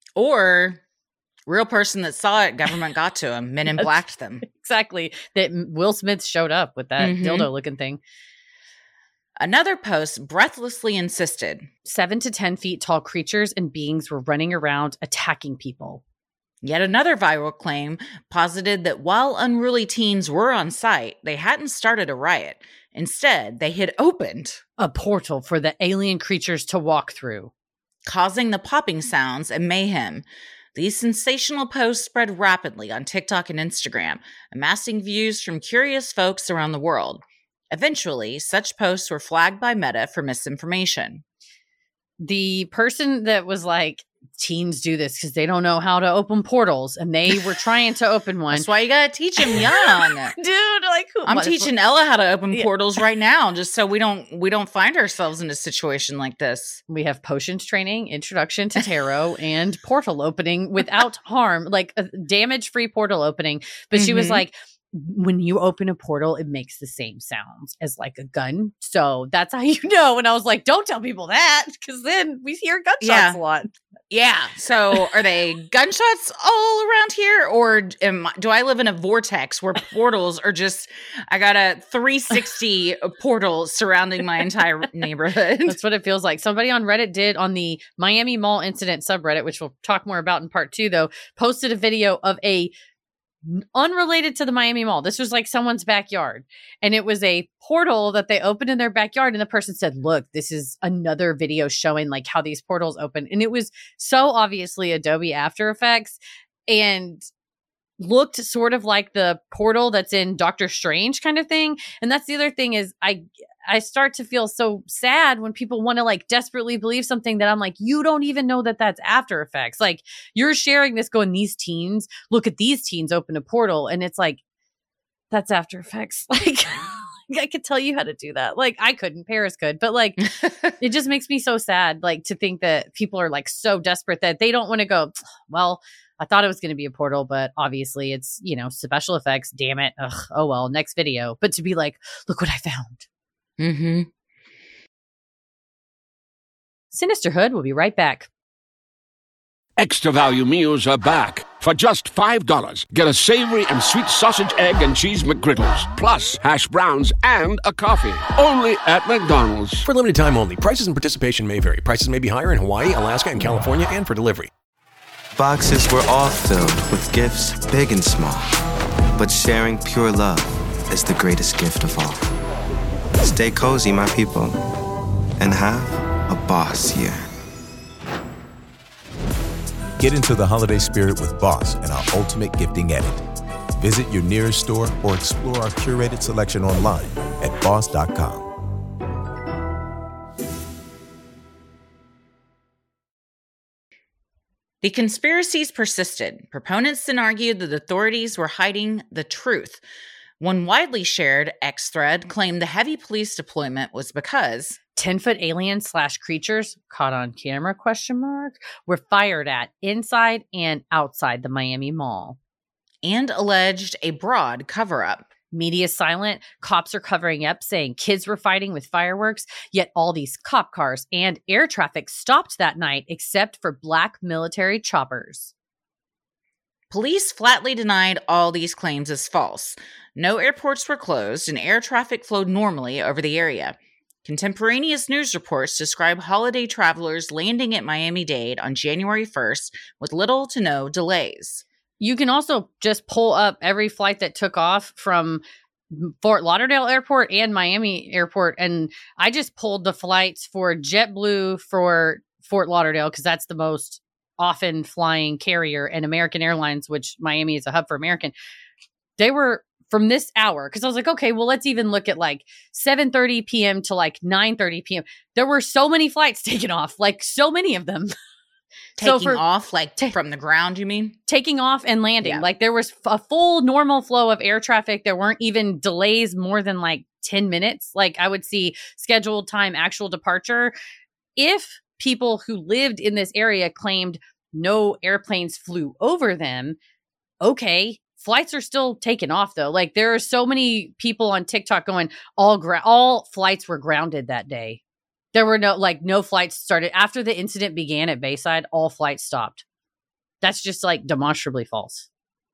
Or real person that saw it, government got to him, men in blacked them. Exactly. That Will Smith showed up with that Mhm. dildo looking thing. Another post breathlessly insisted. Seven to ten feet tall creatures and beings were running around attacking people. Yet another viral claim posited that while unruly teens were on site, they hadn't started a riot. Instead, they had opened, A portal for the alien creatures to walk through. causing the popping sounds and mayhem. These sensational posts spread rapidly on TikTok and Instagram, amassing views from curious folks around the world. Eventually, such posts were flagged by Meta for misinformation. The person that was like, teens do this because they don't know how to open portals, and they were trying to open one. That's why you gotta teach them young. Dude, like who, I'm what- teaching Ella how to open Yeah. portals right now, just so we don't we don't find ourselves in a situation like this. We have potions training, introduction to tarot, and portal opening without harm, like a damage-free portal opening. But she was Mhm. like, when you open a portal, it makes the same sounds as like a gun. So that's how you know. And I was like, don't tell people that, because then we hear gunshots Yeah. a lot. Yeah. So are they gunshots all around here, or am, do I live in a vortex where portals are just? I got a three sixty portal surrounding my entire neighborhood. That's what it feels like. Somebody on Reddit did on the Miami Mall incident subreddit, which we'll talk more about in part two, though, posted a video of a unrelated to the Miami Mall. This was like someone's backyard, and it was a portal that they opened in their backyard. And the person said, look, this is another video showing like how these portals open. And it was so obviously Adobe After Effects and looked sort of like the portal that's in Doctor Strange kind of thing. And that's the other thing is I, I start to feel so sad when people want to like desperately believe something that I'm like, you don't even know that that's After Effects. Like you're sharing this going, these teens, look at these teens open a portal. And it's like, that's After Effects. Like I could tell you how to do that. Like I couldn't, Paris could, but like, it just makes me so sad. Like to think that people are like so desperate that they don't want to go, well, I thought it was going to be a portal, but obviously it's, you know, special effects. Damn it. Ugh, oh, well, next video. But to be like, look what I found. Mm-hmm. Sinisterhood will be right back. Extra value meals are back. For just five dollars, get a savory and sweet sausage, egg, and cheese McGriddles, plus hash browns and a coffee. Only at McDonald's. For limited time only. Prices and participation may vary. Prices may be higher in Hawaii, Alaska, and California, and for delivery. Boxes were all filled with gifts big and small. But sharing pure love is the greatest gift of all. Stay cozy, my people, and have a boss year. Get into the holiday spirit with Boss and our Ultimate Gifting Edit. Visit your nearest store or explore our curated selection online at boss dot com. The conspiracies persisted. Proponents then argued that authorities were hiding the truth. One widely shared X thread claimed the heavy police deployment was because ten-foot aliens slash creatures caught on camera question mark were fired at inside and outside the Miami Mall. And alleged a broad cover-up. Media silent. Cops are covering up, saying kids were fighting with fireworks, yet all these cop cars and air traffic stopped that night except for black military choppers. Police flatly denied all these claims as false. No airports were closed and air traffic flowed normally over the area. Contemporaneous news reports describe holiday travelers landing at Miami-Dade on January first with little to no delays. You can also just pull up every flight that took off from Fort Lauderdale Airport and Miami Airport. And I just pulled the flights for JetBlue for Fort Lauderdale because that's the most often flying carrier, and American Airlines, which Miami is a hub for American. They were from this hour because I was like, okay, well, let's even look at like seven thirty p.m. to like nine thirty p.m. There were so many flights taken off, like so many of them. Taking so for, off, like t- from the ground, you mean? Taking off and landing. Yeah. Like there was a full normal flow of air traffic. There weren't even delays more than like ten minutes. Like I would see scheduled time, actual departure. If people who lived in this area claimed no airplanes flew over them, okay, flights are still taken off though. Like there are so many people on TikTok going, all gra- all flights were grounded that day. There were no, like, no flights started. After the incident began at Bayside, all flights stopped. That's just, like, demonstrably false.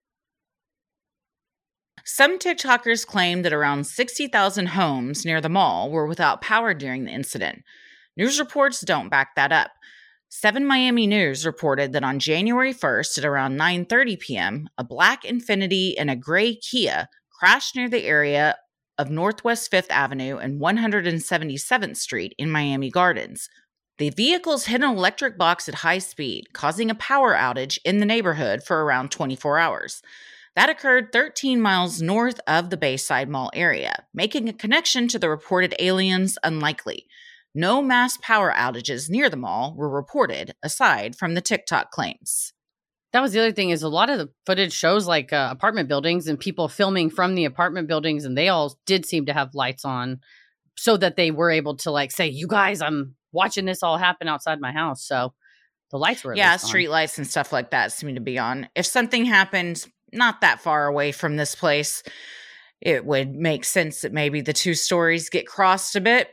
Some TikTokers claimed that around sixty thousand homes near the mall were without power during the incident. News reports don't back that up. seven Miami News reported that on January first at around nine thirty p.m., a black Infiniti and a gray Kia crashed near the area of Northwest fifth Avenue and one hundred seventy-seventh Street in Miami Gardens. The vehicles hit an electric box at high speed, causing a power outage in the neighborhood for around twenty-four hours. That occurred thirteen miles north of the Bayside Mall area, making a connection to the reported aliens unlikely. No mass power outages near the mall were reported, aside from the TikTok claims. That was the other thing is a lot of the footage shows like uh, apartment buildings and people filming from the apartment buildings, and they all did seem to have lights on so that they were able to like say, you guys, I'm watching this all happen outside my house. So the lights were yeah, street lights and stuff like that seem to be on. If something happened not that far away from this place, it would make sense that maybe the two stories get crossed a bit.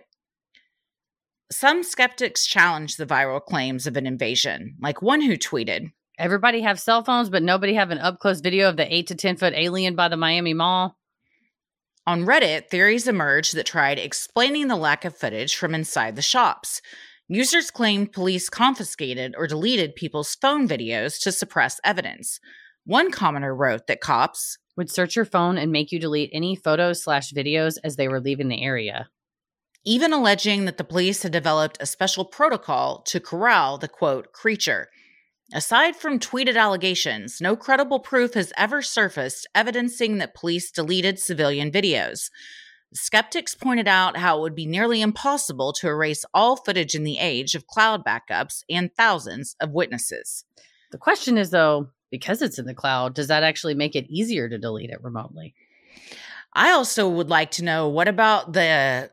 Some skeptics challenge the viral claims of an invasion, like one who tweeted, everybody have cell phones, but nobody have an up-close video of the eight to ten foot alien by the Miami Mall. On Reddit, theories emerged that tried explaining the lack of footage from inside the shops. Users claimed police confiscated or deleted people's phone videos to suppress evidence. One commenter wrote that cops would search your phone and make you delete any photos slash videos as they were leaving the area. Even alleging that the police had developed a special protocol to corral the, quote, creature. Aside from tweeted allegations, no credible proof has ever surfaced evidencing that police deleted civilian videos. Skeptics pointed out how it would be nearly impossible to erase all footage in the age of cloud backups and thousands of witnesses. The question is, though, because it's in the cloud, does that actually make it easier to delete it remotely? I also would like to know, what about the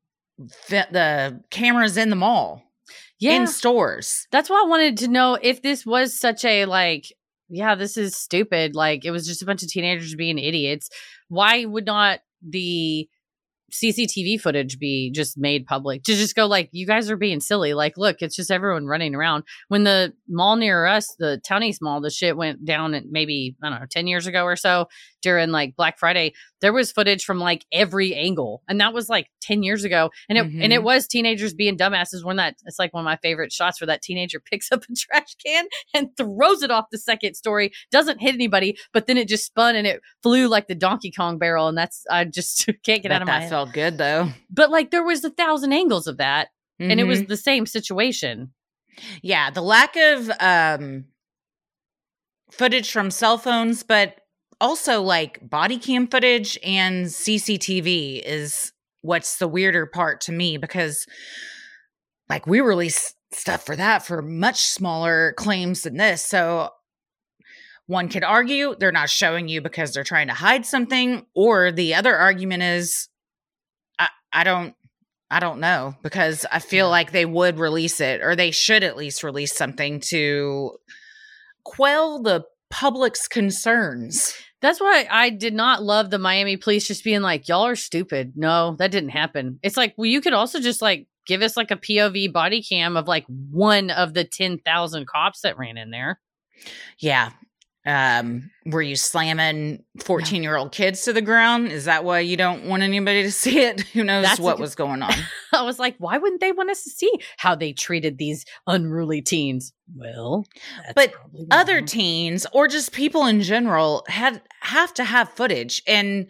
the cameras in the mall? Yeah. In stores. That's why I wanted to know if this was such a, like, yeah, this is stupid. Like, it was just a bunch of teenagers being idiots. Why would not the C C T V footage be just made public, to just go like, you guys are being silly. Like, look, it's just everyone running around. When the mall near us, the Town East Mall, the shit went down at maybe, I don't know, ten years ago or so during like Black Friday, there was footage from like every angle. And that was like ten years ago. And it, mm-hmm. and it was teenagers being dumbasses. When that, it's like one of my favorite shots where that teenager picks up a trash can and throws it off the second story, doesn't hit anybody, but then it just spun and it flew like the Donkey Kong barrel. And that's, I just can't get out of my head. Felt good though. But like there was a thousand angles of that, mm-hmm. and it was the same situation. Yeah, the lack of um footage from cell phones, but also like body cam footage and C C T V is what's the weirder part to me, because like we release stuff for that for much smaller claims than this. So one could argue they're not showing you because they're trying to hide something, or the other argument is I, I don't I don't know, because I feel like they would release it, or they should at least release something to quell the public's concerns. That's why I did not love the Miami police just being like, y'all are stupid. No, that didn't happen. It's like, well, you could also just like give us like a P O V body cam of like one of the ten thousand cops that ran in there. Yeah. Um, were you slamming fourteen year old kids to the ground? Is that why you don't want anybody to see it? Who knows That's what good- was going on? I was like, why wouldn't they want us to see how they treated these unruly teens? Well, that's but other teens or just people in general had have to have footage. And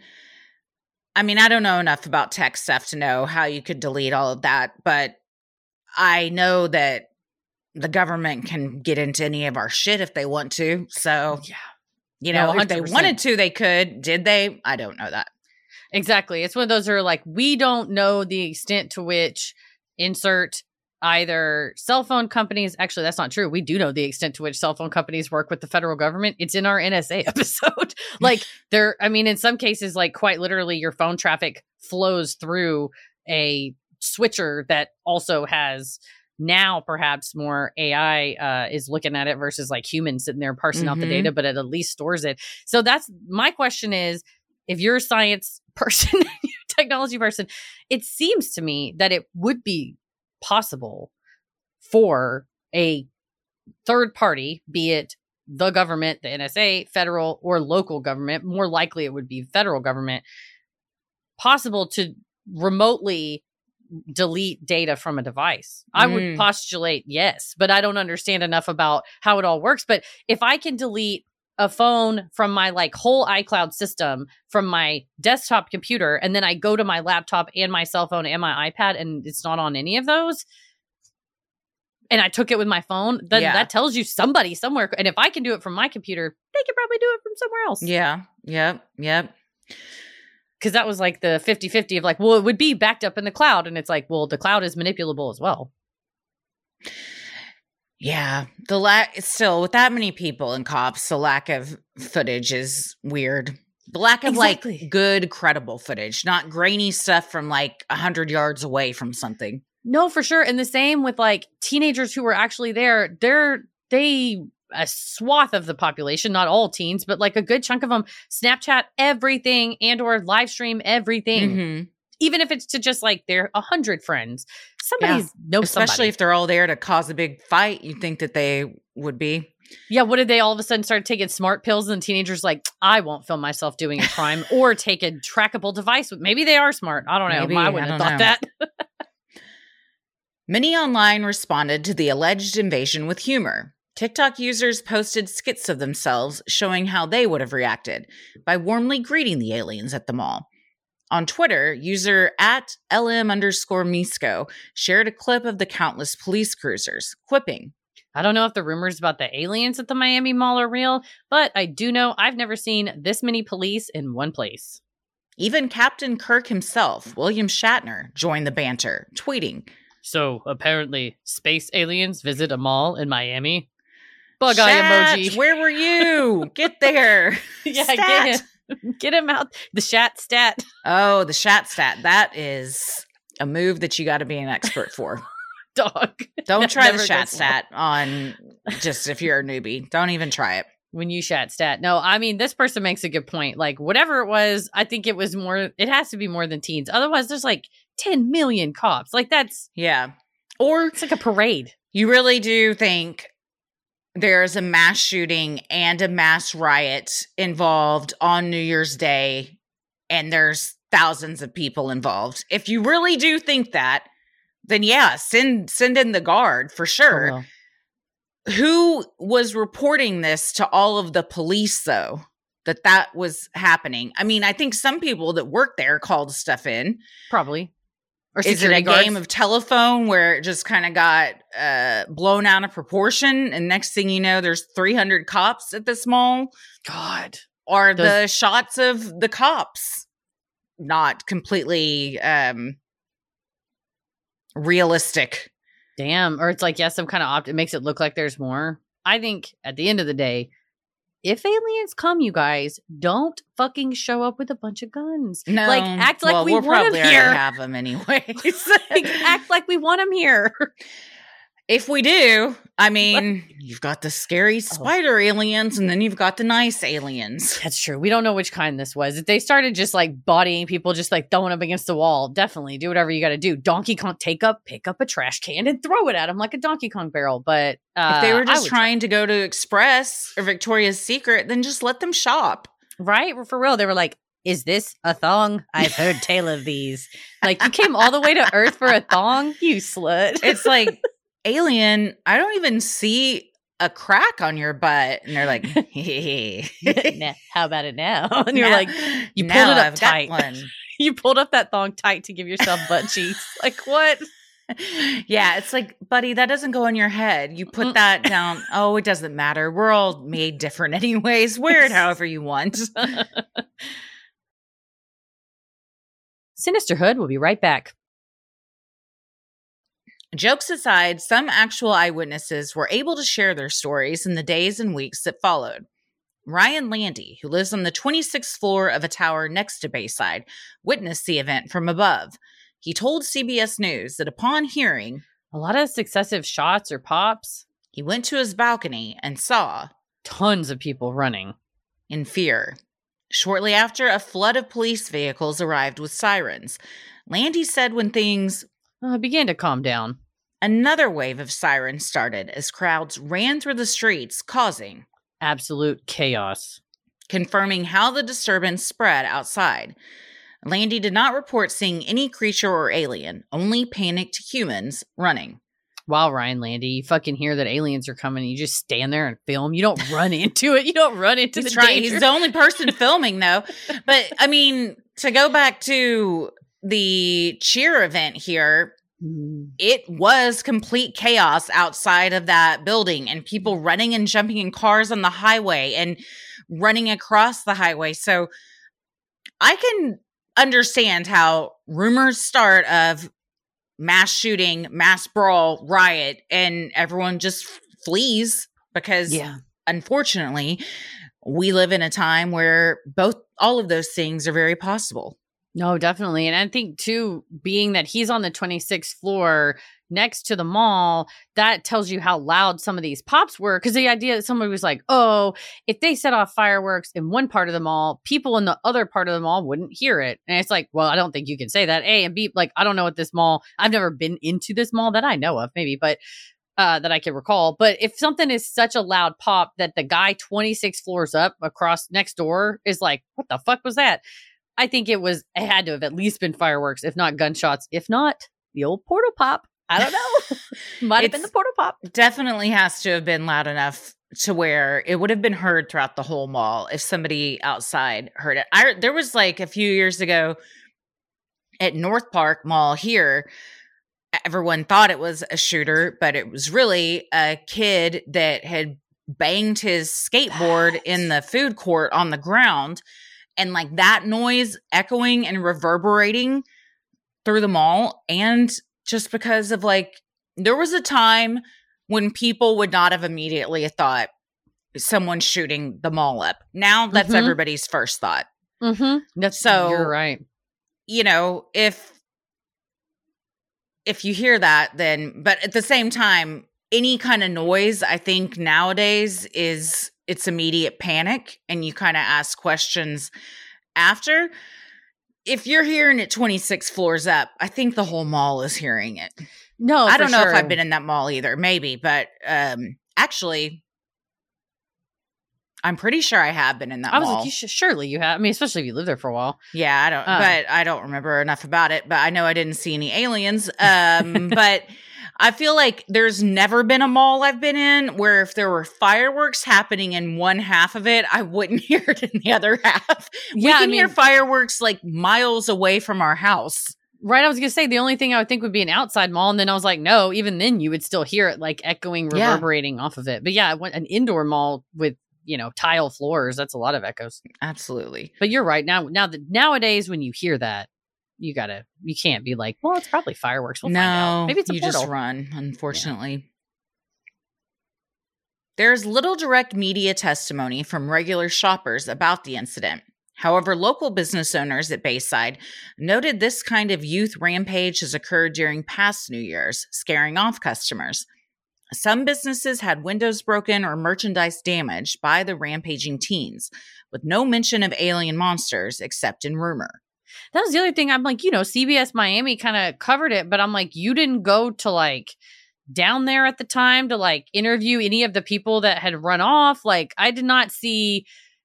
I mean, I don't know enough about tech stuff to know how you could delete all of that, but I know that the government can get into any of our shit if they want to. So, yeah, you know, no, if they wanted to, they could. Did they? I don't know that. Exactly. It's one of those that are like, we don't know the extent to which insert either cell phone companies. Actually, that's not true. We do know the extent to which cell phone companies work with the federal government. It's in our N S A episode. Like there, I mean, in some cases, like quite literally your phone traffic flows through a switcher that also has now perhaps more A I uh, is looking at it versus like humans sitting there parsing mm-hmm. out the data, but it at least stores it. So that's my question is, if you're a science person, technology person, it seems to me that it would be possible for a third party, be it the government, the N S A, federal or local government, more likely it would be federal government, possible to remotely delete data from a device. I mm. would postulate yes, but I don't understand enough about how it all works. But if I can delete a phone from my like whole iCloud system from my desktop computer, and then I go to my laptop and my cell phone and my iPad and it's not on any of those, and I took it with my phone, then yeah. that tells you somebody somewhere. And if I can do it from my computer, they can probably do it from somewhere else. Yeah. Yep. Yep. Because that was like the fifty-fifty of like, well, it would be backed up in the cloud. And it's like, well, the cloud is manipulable as well. Yeah. The lack, still, with that many people and cops, the lack of footage is weird. The lack of exactly. like good, credible footage, not grainy stuff from like a hundred yards away from something. No, for sure. And the same with like teenagers who were actually there. They're, they, a swath of the population, not all teens, but like a good chunk of them Snapchat everything and or live stream everything. Mm-hmm. Even if it's to just like their a hundred friends. Somebody's yeah. knows Especially somebody. If they're all there to cause a big fight, you'd think that they would be. Yeah, what did they all of a sudden start taking smart pills and teenagers like, I won't film myself doing a crime or take a trackable device. Maybe they are smart. I don't know. Maybe, I wouldn't I have thought know. that. Many online responded to the alleged invasion with humor. TikTok users posted skits of themselves showing how they would have reacted by warmly greeting the aliens at the mall. On Twitter, user at LM underscore Misco shared a clip of the countless police cruisers, quipping, I don't know if the rumors about the aliens at the Miami Mall are real, but I do know I've never seen this many police in one place. Even Captain Kirk himself, William Shatner, joined the banter, tweeting, So apparently space aliens visit a mall in Miami? Bug Shat, eye emoji. Where were you? Get there. yeah, stat. get him. Get him out. The Shat stat. Oh, the Shat stat. That is a move that you got to be an expert for. Dog. Don't try the Shat stat on just if you're a newbie. Don't even try it. When you shat stat. No, I mean, this person makes a good point. Like, whatever it was, I think it was more, it has to be more than teens. Otherwise, there's like ten million cops. Like, that's. Yeah. Or it's like a parade. You really do think there's a mass shooting and a mass riot involved on New Year's Day, and there's thousands of people involved. If you really do think that, then yeah, send send in the guard for sure. Oh, well. Who was reporting this to all of the police, though, that that was happening? I mean, I think some people that work there called stuff in. Probably. Or is it a guards? game of telephone where it just kind of got uh, blown out of proportion? And next thing you know, there's three hundred cops at this mall? God. Are Those- the shots of the cops not completely um, realistic? Damn. Or it's like, yeah, some kind of opt. It makes it look like there's more. I think at the end of the day, if aliens come, you guys, don't fucking show up with a bunch of guns. No. Like, act like well, we we'll want probably them here. have them anyways. Like, act like we want them here. If we do, I mean, you've got the scary spider oh. aliens, and then you've got the nice aliens. That's true. We don't know which kind this was. If they started just like bodying people, just like throwing them against the wall, definitely do whatever you got to do. Donkey Kong, take up, pick up a trash can and throw it at them like a Donkey Kong barrel. But uh, if they were just trying try. to go to Express or Victoria's Secret, then just let them shop. Right? For real. They were like, is this a thong? I've heard tale of these. Like, you came all the way to Earth for a thong? You slut. It's like, alien, I don't even see a crack on your butt. And they're like, hey. Nah, how about it now? And you're now, like, you pulled it up I've tight. Got one. You pulled up that thong tight to give yourself butt cheeks. Like, what? Yeah, it's like, buddy, that doesn't go in your head. You put that down. Oh, it doesn't matter. We're all made different anyways. Wear it however you want. Sinisterhood will be right back. Jokes aside, some actual eyewitnesses were able to share their stories in the days and weeks that followed. Ryan Landy, who lives on the twenty-sixth floor of a tower next to Bayside, witnessed the event from above. He told C B S News that upon hearing a lot of successive shots or pops, he went to his balcony and saw tons of people running in fear. Shortly after, a flood of police vehicles arrived with sirens. Landy said when things Uh, began to calm down. Another wave of sirens started as crowds ran through the streets, causing absolute chaos, confirming how the disturbance spread outside. Landy did not report seeing any creature or alien, only panicked humans running. Wow, Ryan Landy, you fucking hear that aliens are coming, you just stand there and film. You don't run into it. You don't run into He's the trying, danger. He's the only person filming, though. But, I mean, to go back to the cheer event here, mm. it was complete chaos outside of that building and people running and jumping in cars on the highway and running across the highway. So I can understand how rumors start of mass shooting, mass brawl, riot, and everyone just flees because yeah. unfortunately we live in a time where both all of those things are very possible. No, definitely. And I think, too, being that he's on the twenty-sixth floor next to the mall, that tells you how loud some of these pops were. Because the idea that somebody was like, oh, if they set off fireworks in one part of the mall, people in the other part of the mall wouldn't hear it. And it's like, well, I don't think you can say that. A, and B, like, I don't know what this mall, I've never been into this mall that I know of, maybe, but uh, that I can recall. But if something is such a loud pop that the guy twenty-six floors up across next door is like, what the fuck was that? I think it was, it had to have at least been fireworks, if not gunshots, if not the old portal pop. I don't know. Might have been the portal pop. Definitely has to have been loud enough to where it would have been heard throughout the whole mall if somebody outside heard it. I, there was like a few years ago at North Park Mall here, everyone thought it was a shooter, but it was really a kid that had banged his skateboard That's... in the food court on the ground. And like that noise echoing and reverberating through the mall. And just because of like, there was a time when people would not have immediately thought someone's shooting the mall up. Now that's mm-hmm. everybody's first thought. Mm-hmm. That's so you're right. You know, if, if you hear that, then, but at the same time, any kind of noise, I think nowadays is, it's immediate panic and you kind of ask questions after. If you're hearing it twenty-six floors up, I think the whole mall is hearing it. No, I don't know sure. if I've been in that mall either. Maybe, but um, actually, I'm pretty sure I have been in that I was mall. like, you should, surely you have. I mean, especially if you live there for a while. Yeah, I don't, Uh. but I don't remember enough about it. But I know I didn't see any aliens. Um, but I feel like there's never been a mall I've been in where if there were fireworks happening in one half of it, I wouldn't hear it in the other half. We Yeah, I can hear mean- fireworks like miles away from our house. Right. I was going to say the only thing I would think would be an outside mall. And then I was like, no, even then you would still hear it like echoing, Yeah. reverberating off of it. But yeah, an indoor mall with, you know, tile floors, that's a lot of echoes. Absolutely. But you're right. Now, now that nowadays, when you hear that, you gotta, you can't be like, well, it's probably fireworks. We'll no, find out. Maybe it's a you portal. just run, unfortunately. There's little direct media testimony from regular shoppers about the incident. However, local business owners at Bayside noted this kind of youth rampage has occurred during past New Year's, scaring off customers. Some businesses had windows broken or merchandise damaged by the rampaging teens, with no mention of alien monsters except in rumor. That was the other thing. I'm like, you know, C B S Miami kind of covered it, but I'm like, you didn't go to like down there at the time to like interview any of the people that had run off. Like, I did not see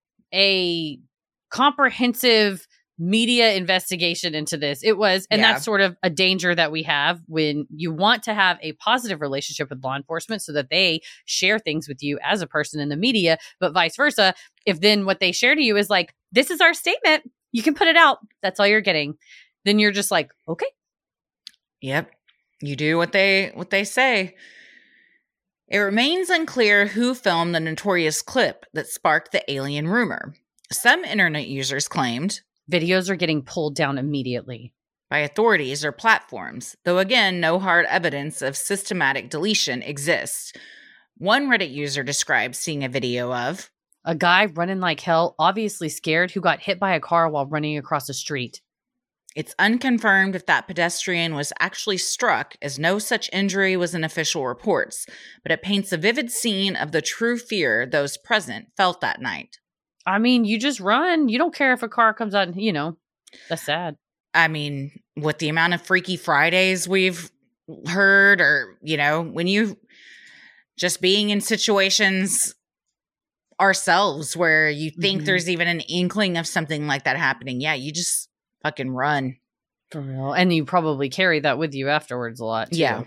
a comprehensive media investigation into this. It was, and Yeah. that's sort of a danger that we have when you want to have a positive relationship with law enforcement so that they share things with you as a person in the media, but vice versa. If then what they share to you is like, this is our statement, you can put it out, that's all you're getting, then you're just like, okay. Yep. You do what they what they say. It remains unclear who filmed the notorious clip that sparked the alien rumor. Some internet users claimed Videos are getting pulled down immediately by authorities or platforms, though again, no hard evidence of systematic deletion exists. One Reddit user described seeing a video of a guy running like hell, obviously scared, who got hit by a car while running across the street. It's unconfirmed if that pedestrian was actually struck, as no such injury was in official reports, but it paints a vivid scene of the true fear those present felt that night. I mean, you just run. You don't care if a car comes out, you know, that's sad. I mean, with the amount of Freaky Fridays we've heard, or, you know, when you just being in situations ourselves where you think Mhm. there's even an inkling of something like that happening, yeah, you just fucking run. For real. And you probably carry that with you afterwards a lot, too. Yeah.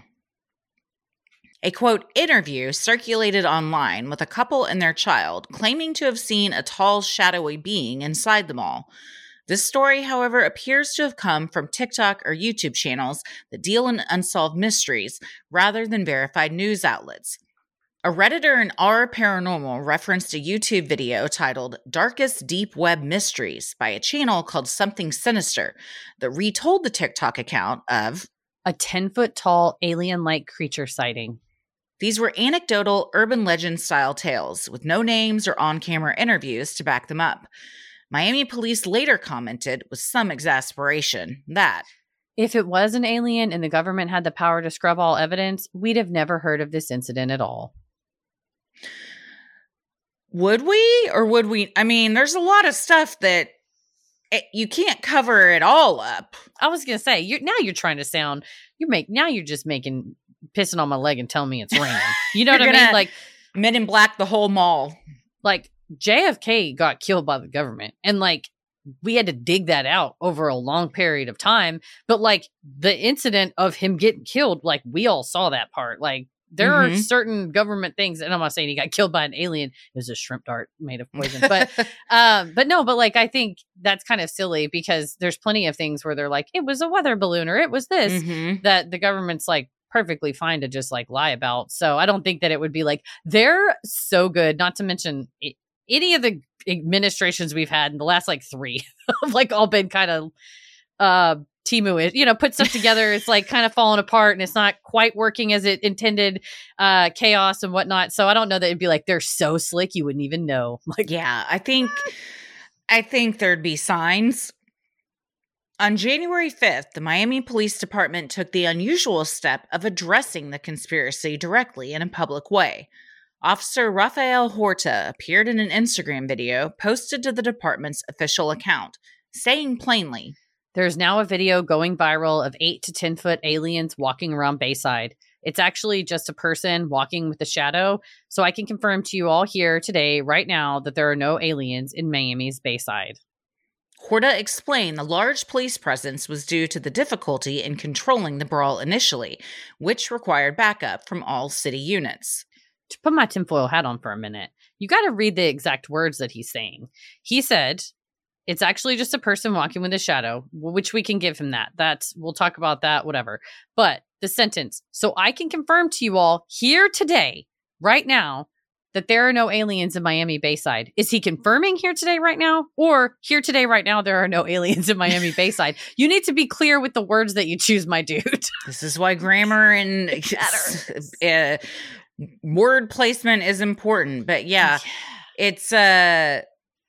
A quote interview circulated online with a couple and their child claiming to have seen a tall, shadowy being inside the mall. This story, however, appears to have come from TikTok or YouTube channels that deal in unsolved mysteries rather than verified news outlets. A Redditor in R Paranormal referenced a YouTube video titled Darkest Deep Web Mysteries by a channel called Something Sinister that retold the TikTok account of a ten-foot tall alien-like creature sighting. These were anecdotal urban legend-style tales with no names or on-camera interviews to back them up. Miami police later commented with some exasperation that if it was an alien and the government had the power to scrub all evidence, we'd have never heard of this incident at all. Would we? Or would we? I mean, there's a lot of stuff that it, you can't cover it all up. I was going to say, you're, now you're trying to sound, you're make, now you're just making, pissing on my leg and telling me it's raining. You know what I mean? Like Men in Black, the whole mall. Like J F K got killed by the government, and like we had to dig that out over a long period of time. But like the incident of him getting killed, like we all saw that part. Like there Mhm. are certain government things, and I'm not saying he got killed by an alien. It was a shrimp dart made of poison, but um, but no, but like I think that's kind of silly because there's plenty of things where they're like it was a weather balloon or it was this Mhm. that the government's like perfectly fine to just like lie about. So I don't think that it would be like they're so good. Not to mention it, any of the administrations we've had in the last like three have like all been kind of uh Timu, you know, put stuff together. It's like kind of falling apart and it's not quite working as it intended, uh, chaos and whatnot. So I don't know that it'd be like, they're so slick. You wouldn't even know. Like, yeah, I think, I think there'd be signs. On January fifth, the Miami Police Department took the unusual step of addressing the conspiracy directly in a public way. Officer Rafael Horta appeared in an Instagram video posted to the department's official account, saying plainly, "There's now a video going viral of eight to ten foot aliens walking around Bayside. It's actually just a person walking with a shadow, so I can confirm to you all here today, right now, that there are no aliens in Miami's Bayside." Horta explained the large police presence was due to the difficulty in controlling the brawl initially, which required backup from all city units. To put my tinfoil hat on for a minute, you got to read the exact words that he's saying. He said, it's actually just a person walking with a shadow, which we can give him that. That's, we'll talk about that, whatever. But the sentence, so I can confirm to you all here today, right now, that there are no aliens in Miami Bayside. Is he confirming here today, right now? Or here today, right now, there are no aliens in Miami Bayside? You need to be clear with the words that you choose, my dude. This is why grammar and uh, word placement is important. But yeah, it's uh,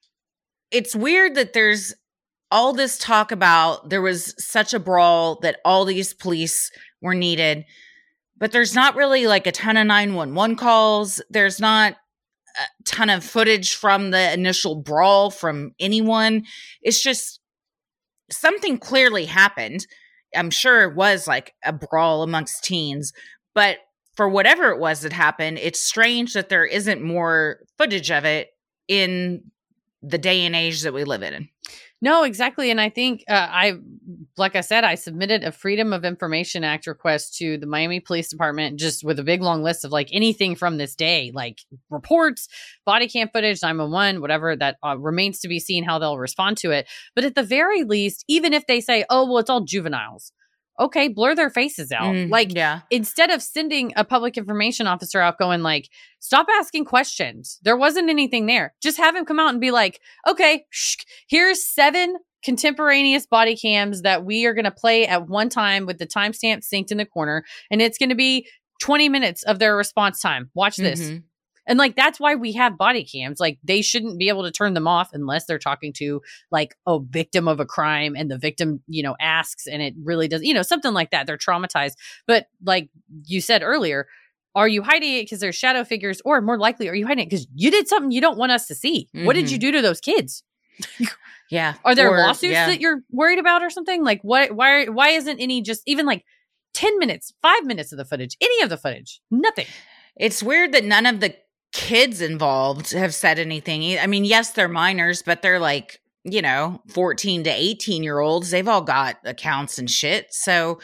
it's weird that there's all this talk about there was such a brawl that all these police were needed. But there's not really like a ton of nine one one calls. There's not a ton of footage from the initial brawl from anyone. It's just something clearly happened. I'm sure it was like a brawl amongst teens. But for whatever it was that happened, it's strange that there isn't more footage of it in the day and age that we live in. No, exactly. And I think uh, I, like I said, I submitted a Freedom of Information Act request to the Miami Police Department just with a big long list of like anything from this day, like reports, body cam footage, nine one one, whatever that uh, remains to be seen how they'll respond to it. But at the very least, even if they say, oh, well, it's all juveniles. Okay, blur their faces out. Mm, like, yeah. Instead of sending a public information officer out going like, stop asking questions. There wasn't anything there. Just have him come out and be like, okay, shh, here's seven contemporaneous body cams that we are going to play at one time with the timestamp synced in the corner. And it's going to be twenty minutes of their response time. Watch this. Mm-hmm. And like, that's why we have body cams. Like, they shouldn't be able to turn them off unless they're talking to like a victim of a crime and the victim, you know, asks and it really does, you know, something like that. They're traumatized. But like you said earlier, are you hiding it because they're shadow figures, or more likely, are you hiding it because you did something you don't want us to see? Mm-hmm. What did you do to those kids? Yeah. Are there or, lawsuits yeah. that you're worried about or something? Like what, why, why isn't any just even like ten minutes, five minutes of the footage, any of the footage, nothing. It's weird that none of the kids involved have said anything. I mean, yes, they're minors, but they're like, you know, fourteen to eighteen year olds. They've all got accounts and shit. So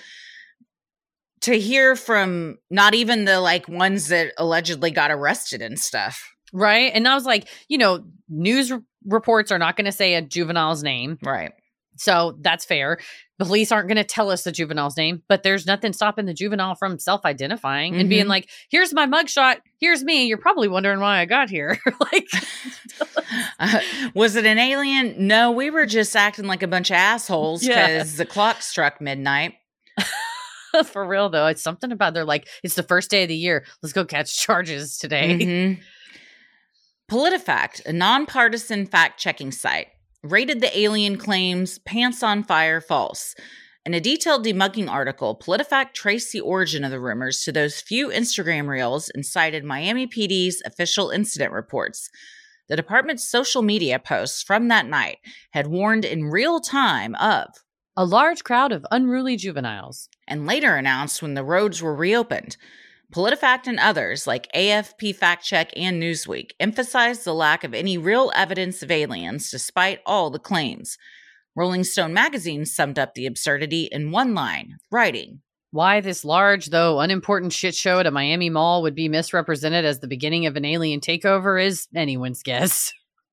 to hear from not even the like ones that allegedly got arrested and stuff. Right. And I was like, you know, news r- reports are not going to say a juvenile's name. Right. So that's fair. The police aren't going to tell us the juvenile's name, but there's nothing stopping the juvenile from self-identifying mm-hmm. and being like, here's my mugshot. Here's me. You're probably wondering why I got here. Like, uh, was it an alien? No, we were just acting like a bunch of assholes because Yeah. the clock struck midnight. For real, though. It's something about they're like, it's the first day of the year. Let's go catch charges today. Mm-hmm. PolitiFact, a nonpartisan fact-checking site, rated the alien claims pants on fire false. In a detailed debunking article, PolitiFact traced the origin of the rumors to those few Instagram reels and cited Miami P D's official incident reports. The department's social media posts from that night had warned in real time of a large crowd of unruly juveniles, and later announced when the roads were reopened. PolitiFact and others, like A F P Fact Check and Newsweek, emphasized the lack of any real evidence of aliens despite all the claims. Rolling Stone magazine summed up the absurdity in one line, writing, why this large, though unimportant shit show at a Miami mall would be misrepresented as the beginning of an alien takeover is anyone's guess.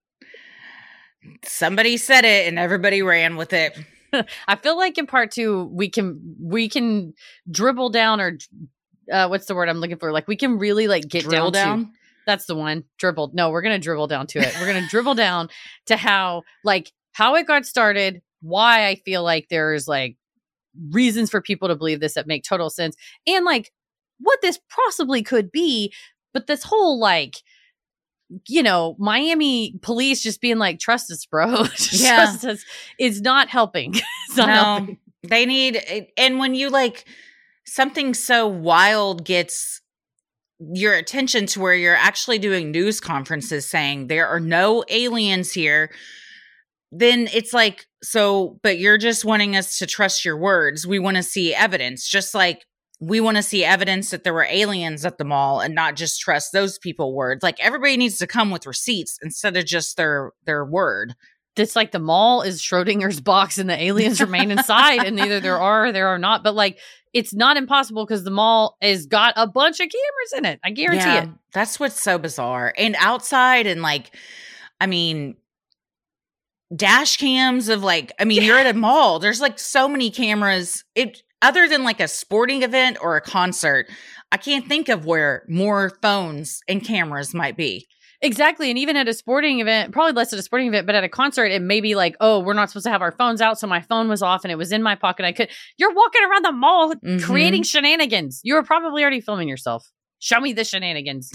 Somebody said it and everybody ran with it. I feel like in part two, we can we can dribble down or uh, what's the word I'm looking for? Like we can really like get Drill down, down? to that's the one. Dribbled. No, we're gonna dribble down to it. We're gonna dribble down to how like how it got started, why I feel like there's like reasons for people to believe this that make total sense, and like what this possibly could be. But this whole like, you know, Miami police just being like, trust us, bro. Yeah. Trust us is not helping. It's not no, helping. They need, and when you like something so wild gets your attention to where you're actually doing news conferences saying there are no aliens here, then it's like, so, but you're just wanting us to trust your words. We want to see evidence, just like we want to see evidence that there were aliens at the mall and not just trust those people words. Like everybody needs to come with receipts instead of just their, their word. It's like the mall is Schrodinger's box and the aliens remain inside and either there are or there are not. But like, it's not impossible because the mall has got a bunch of cameras in it. I guarantee yeah, it. That's what's so bizarre. And outside and like, I mean, dash cams of like, I mean, yeah. You're at a mall. There's like so many cameras. It other than like a sporting event or a concert, I can't think of where more phones and cameras might be. Exactly. And even at a sporting event, probably less at a sporting event, but at a concert, it may be like, oh, we're not supposed to have our phones out. So my phone was off and it was in my pocket. I could, you're walking around the mall mm-hmm. creating shenanigans. You were probably already filming yourself. Show me the shenanigans.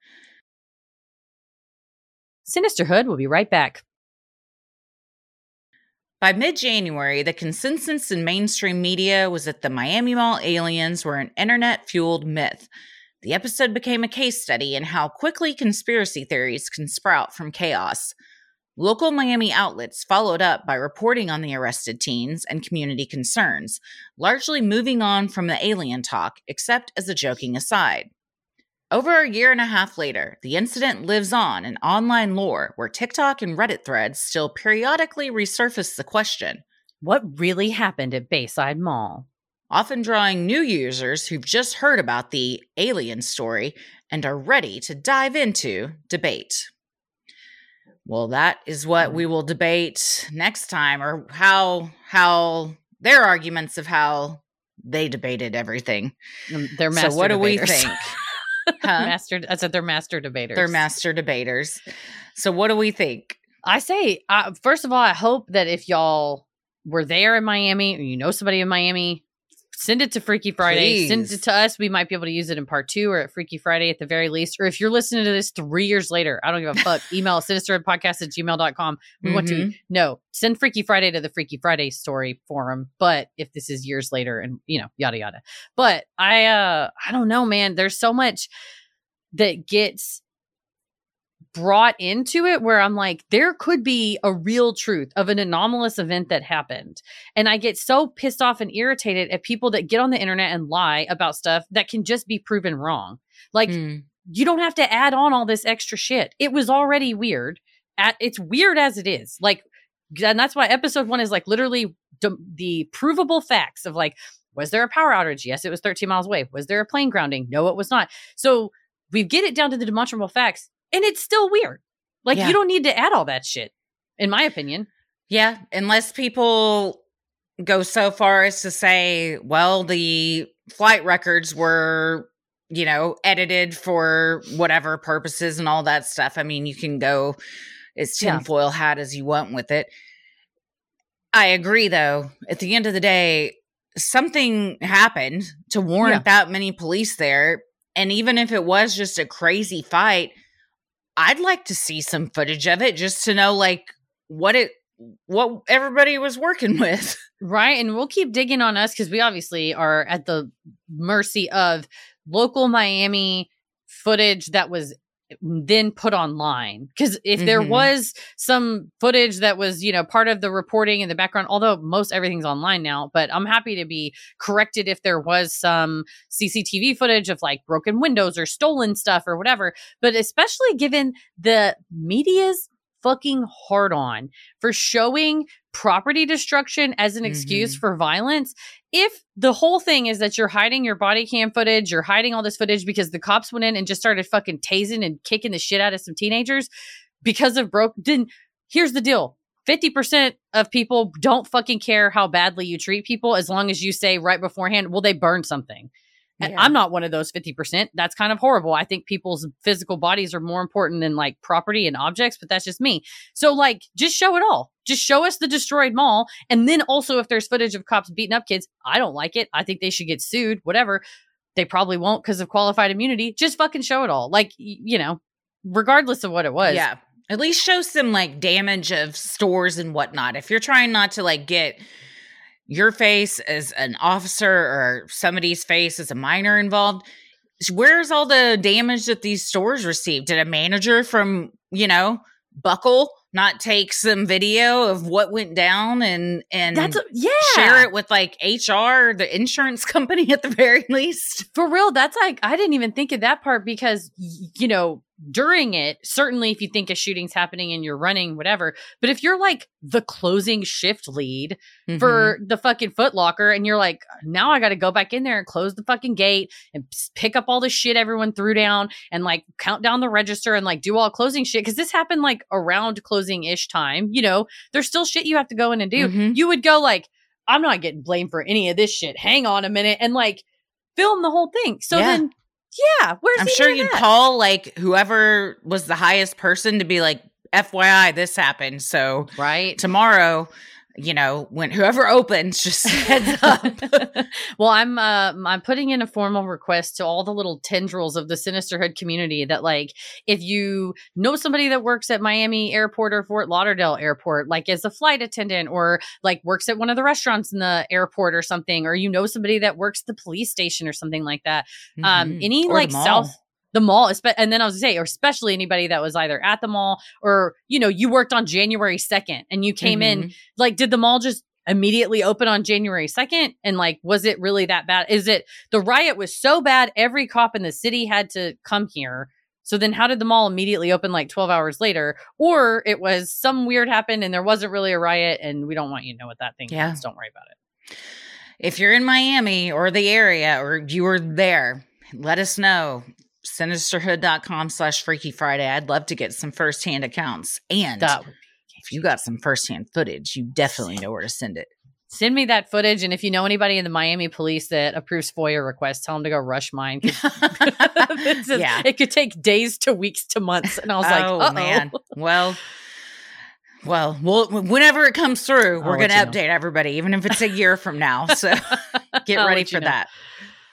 Sinisterhood will be right back. By mid-January, the consensus in mainstream media was that the Miami Mall aliens were an internet-fueled myth. The episode became a case study in how quickly conspiracy theories can sprout from chaos. Local Miami outlets followed up by reporting on the arrested teens and community concerns, largely moving on from the alien talk, except as a joking aside. Over a year and a half later, the incident lives on in online lore where TikTok and Reddit threads still periodically resurface the question, what really happened at Bayside Mall? Often drawing new users who've just heard about the alien story and are ready to dive into debate. Well, that is what we will debate next time, or how how their arguments of how they debated everything. They're master So what debaters. do we think? Huh? Master, I said they're master debaters. They're master debaters. So what do we think? I say, uh, first of all, I hope that if y'all were there in Miami or you know somebody in Miami, send it to Freaky Friday. Please. Send it to us. We might be able to use it in part two or at Freaky Friday at the very least. Or if you're listening to this three years later, I don't give a fuck. Email sinisterhoodpodcast at gmail dot com. We mm-hmm. want to no send Freaky Friday to the Freaky Friday story forum. But if this is years later and you know, yada yada. But I uh I don't know, man. There's so much that gets brought into it where I'm like, there could be a real truth of an anomalous event that happened. And I get so pissed off and irritated at people that get on the internet and lie about stuff that can just be proven wrong. Like, mm. you don't have to add on all this extra shit. It was already weird. At, it's weird as it is. Like, and that's why episode one is like literally d- the provable facts of like, was there a power outage? Yes, it was thirteen miles away. Was there a plane grounding? No, it was not. So we get it down to the demonstrable facts. And it's still weird. Like, yeah. You don't need to add all that shit, in my opinion. Yeah, unless people go so far as to say, well, the flight records were, you know, edited for whatever purposes and all that stuff. I mean, you can go as tinfoil yeah. hat as you want with it. I agree, though. At the end of the day, something happened to warrant yeah. that many police there. And even if it was just a crazy fight, I'd like to see some footage of it just to know like what it, what everybody was working with. Right. And we'll keep digging on us because we obviously are at the mercy of local Miami footage that was then put online. Because if mm-hmm. there was some footage that was, you know, part of the reporting in the background, although most everything's online now, but I'm happy to be corrected if there was some C C T V footage of like broken windows or stolen stuff or whatever. But especially given the media's fucking hard on for showing property destruction as an excuse mm-hmm. for violence. If the whole thing is that you're hiding your body cam footage, you're hiding all this footage because the cops went in and just started fucking tasing and kicking the shit out of some teenagers because of broke, then here's the deal. fifty percent of people don't fucking care how badly you treat people as long as you say right beforehand, well, they burned something. And yeah. I'm not one of those fifty percent. That's kind of horrible. I think people's physical bodies are more important than like property and objects, but that's just me. So like, just show it all. Just show us the destroyed mall. And then also if there's footage of cops beating up kids, I don't like it. I think they should get sued, whatever. They probably won't because of qualified immunity. Just fucking show it all. Like, you know, regardless of what it was. Yeah. At least show some like damage of stores and whatnot. If you're trying not to like get your face as an officer or somebody's face as a minor involved, where's all the damage that these stores received? Did a manager from, you know, Buckle not take some video of what went down and and That's a, yeah. share it with like H R, the insurance company at the very least? For real, that's like, I didn't even think of that part because, you know, during it, certainly if you think a shooting's happening and you're running, whatever. But if you're like the closing shift lead mm-hmm. for the fucking Foot Locker and you're like, now I got to go back in there and close the fucking gate and pick up all the shit everyone threw down and like count down the register and like do all closing shit. Cause this happened like around closing ish time, you know, there's still shit you have to go in and do. Mm-hmm. You would go like, I'm not getting blamed for any of this shit. Hang on a minute. And like film the whole thing. So yeah. then Yeah, where's I'm sure you'd at? call like whoever was the highest person to be like, F Y I, this happened. So right tomorrow, you know, when whoever opens, just heads up. Well, I'm uh, I'm putting in a formal request to all the little tendrils of the Sinisterhood community that, like, if you know somebody that works at Miami Airport or Fort Lauderdale Airport, like as a flight attendant, or like works at one of the restaurants in the airport or something, or you know somebody that works at the police station or something like that, mm-hmm. um, any or like South. The mall, and then I was gonna say, or especially anybody that was either at the mall or, you know, you worked on January second and you came mm-hmm. in, like, did the mall just immediately open on January second? And like, was it really that bad? Is it, the riot was so bad, every cop in the city had to come here. So then how did the mall immediately open like twelve hours later? Or it was some weird happened and there wasn't really a riot and we don't want you to know what that thing yeah. is. Don't worry about it. If you're in Miami or the area or you were there, let us know. Sinisterhood.com slash Freaky Friday. I'd love to get some firsthand accounts. And if you got some firsthand footage, you definitely know where to send it. Send me that footage. And if you know anybody in the Miami police that approves FOIA requests, tell them to go rush mine. Is, yeah. It could take days to weeks to months. And I was like, oh, man. Well, well, well, whenever it comes through, I'll we're going to update know. everybody, even if it's a year from now. So get ready for that. Know.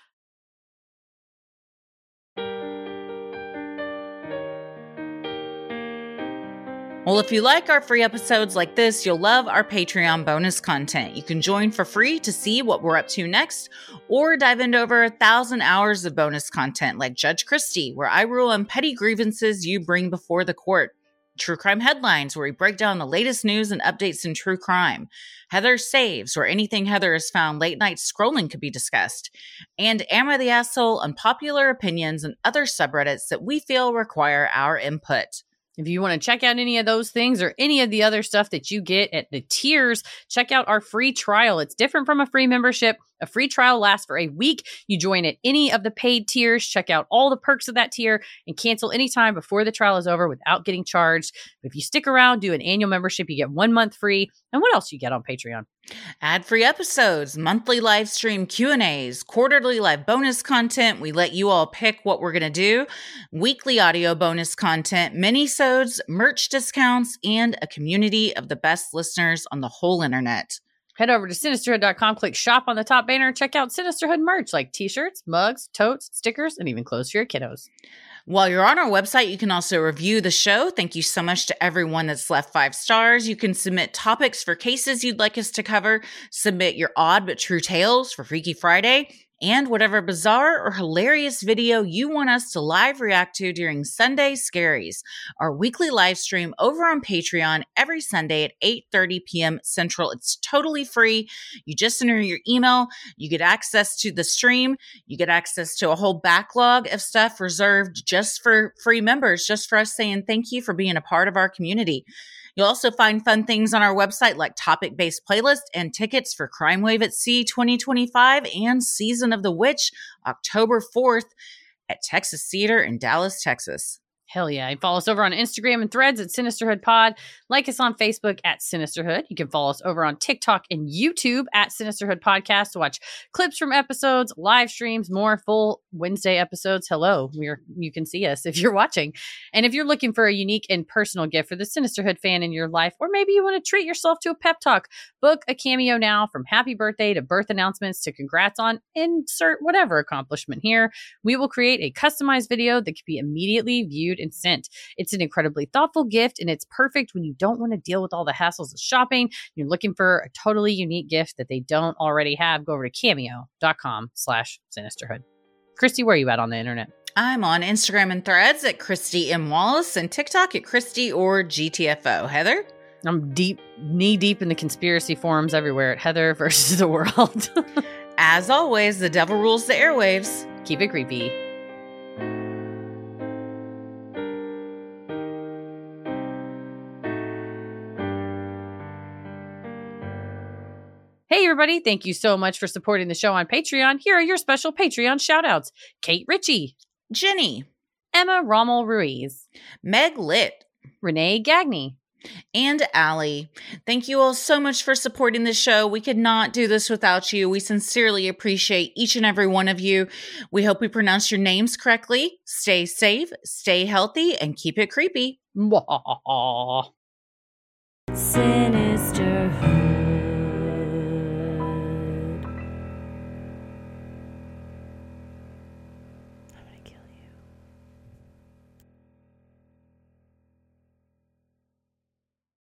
Well, if you like our free episodes like this, you'll love our Patreon bonus content. You can join for free to see what we're up to next, or dive into over a thousand hours of bonus content like Judge Christie, where I rule on petty grievances you bring before the court. True Crime Headlines, where we break down the latest news and updates in true crime. Heather Saves, where anything Heather has found late night scrolling could be discussed. And Am I the Asshole? Unpopular opinions and other subreddits that we feel require our input. If you want to check out any of those things or any of the other stuff that you get at the tiers, check out our free trial. It's different from a free membership. A free trial lasts for a week. You join at any of the paid tiers, check out all the perks of that tier, and cancel anytime before the trial is over without getting charged. But if you stick around, do an annual membership, you get one month free. And what else you get on Patreon? Ad-free episodes, monthly live stream Q and A's, quarterly live bonus content. We let you all pick what we're going to do. Weekly audio bonus content, mini-sodes, merch discounts, and a community of the best listeners on the whole internet. Head over to Sinisterhood dot com, click shop on the top banner, and check out Sinisterhood merch like t-shirts, mugs, totes, stickers, and even clothes for your kiddos. While you're on our website, you can also review the show. Thank you so much to everyone that's left five stars. You can submit topics for cases you'd like us to cover, submit your odd but true tales for Freaky Friday, and whatever bizarre or hilarious video you want us to live react to during Sunday Scaries, our weekly live stream over on Patreon every Sunday at eight thirty p.m. Central. It's totally free. You just enter your email. You get access to the stream. You get access to a whole backlog of stuff reserved just for free members, just for us saying thank you for being a part of our community. You'll also find fun things on our website like topic-based playlist and tickets for Crime Wave at Sea twenty twenty-five and Season of the Witch, October fourth at Texas Theater in Dallas, Texas. Hell yeah. You follow us over on Instagram and Threads at Sinisterhood Pod. Like us on Facebook at Sinisterhood. You can follow us over on TikTok and YouTube at Sinisterhood Podcast to watch clips from episodes, live streams, more full Wednesday episodes. Hello. We're, you can see us if you're watching. And if you're looking for a unique and personal gift for the Sinisterhood fan in your life, or maybe you want to treat yourself to a pep talk, book a cameo now. From happy birthday to birth announcements to congrats on insert whatever accomplishment here. We will create a customized video that can be immediately viewed and sent. It's an incredibly thoughtful gift, and it's perfect when you don't want to deal with all the hassles of shopping. You're looking for a totally unique gift that they don't already have. Go over to cameo dot com slash Sinisterhood. Christy, where are you at on the internet? I'm on Instagram and Threads at Christy M. Wallace and TikTok at Christy or G T F O. Heather? I'm deep, knee deep in the conspiracy forums everywhere at Heather versus the World. As always, the devil rules the airwaves. Keep it creepy. Hey, everybody. Thank you so much for supporting the show on Patreon. Here are your special Patreon shout-outs. Kate Ritchie. Jenny. Emma Rommel Ruiz. Meg Litt. Renee Gagney. And Allie. Thank you all so much for supporting the show. We could not do this without you. We sincerely appreciate each and every one of you. We hope we pronounce your names correctly. Stay safe, stay healthy, and keep it creepy. Sinister.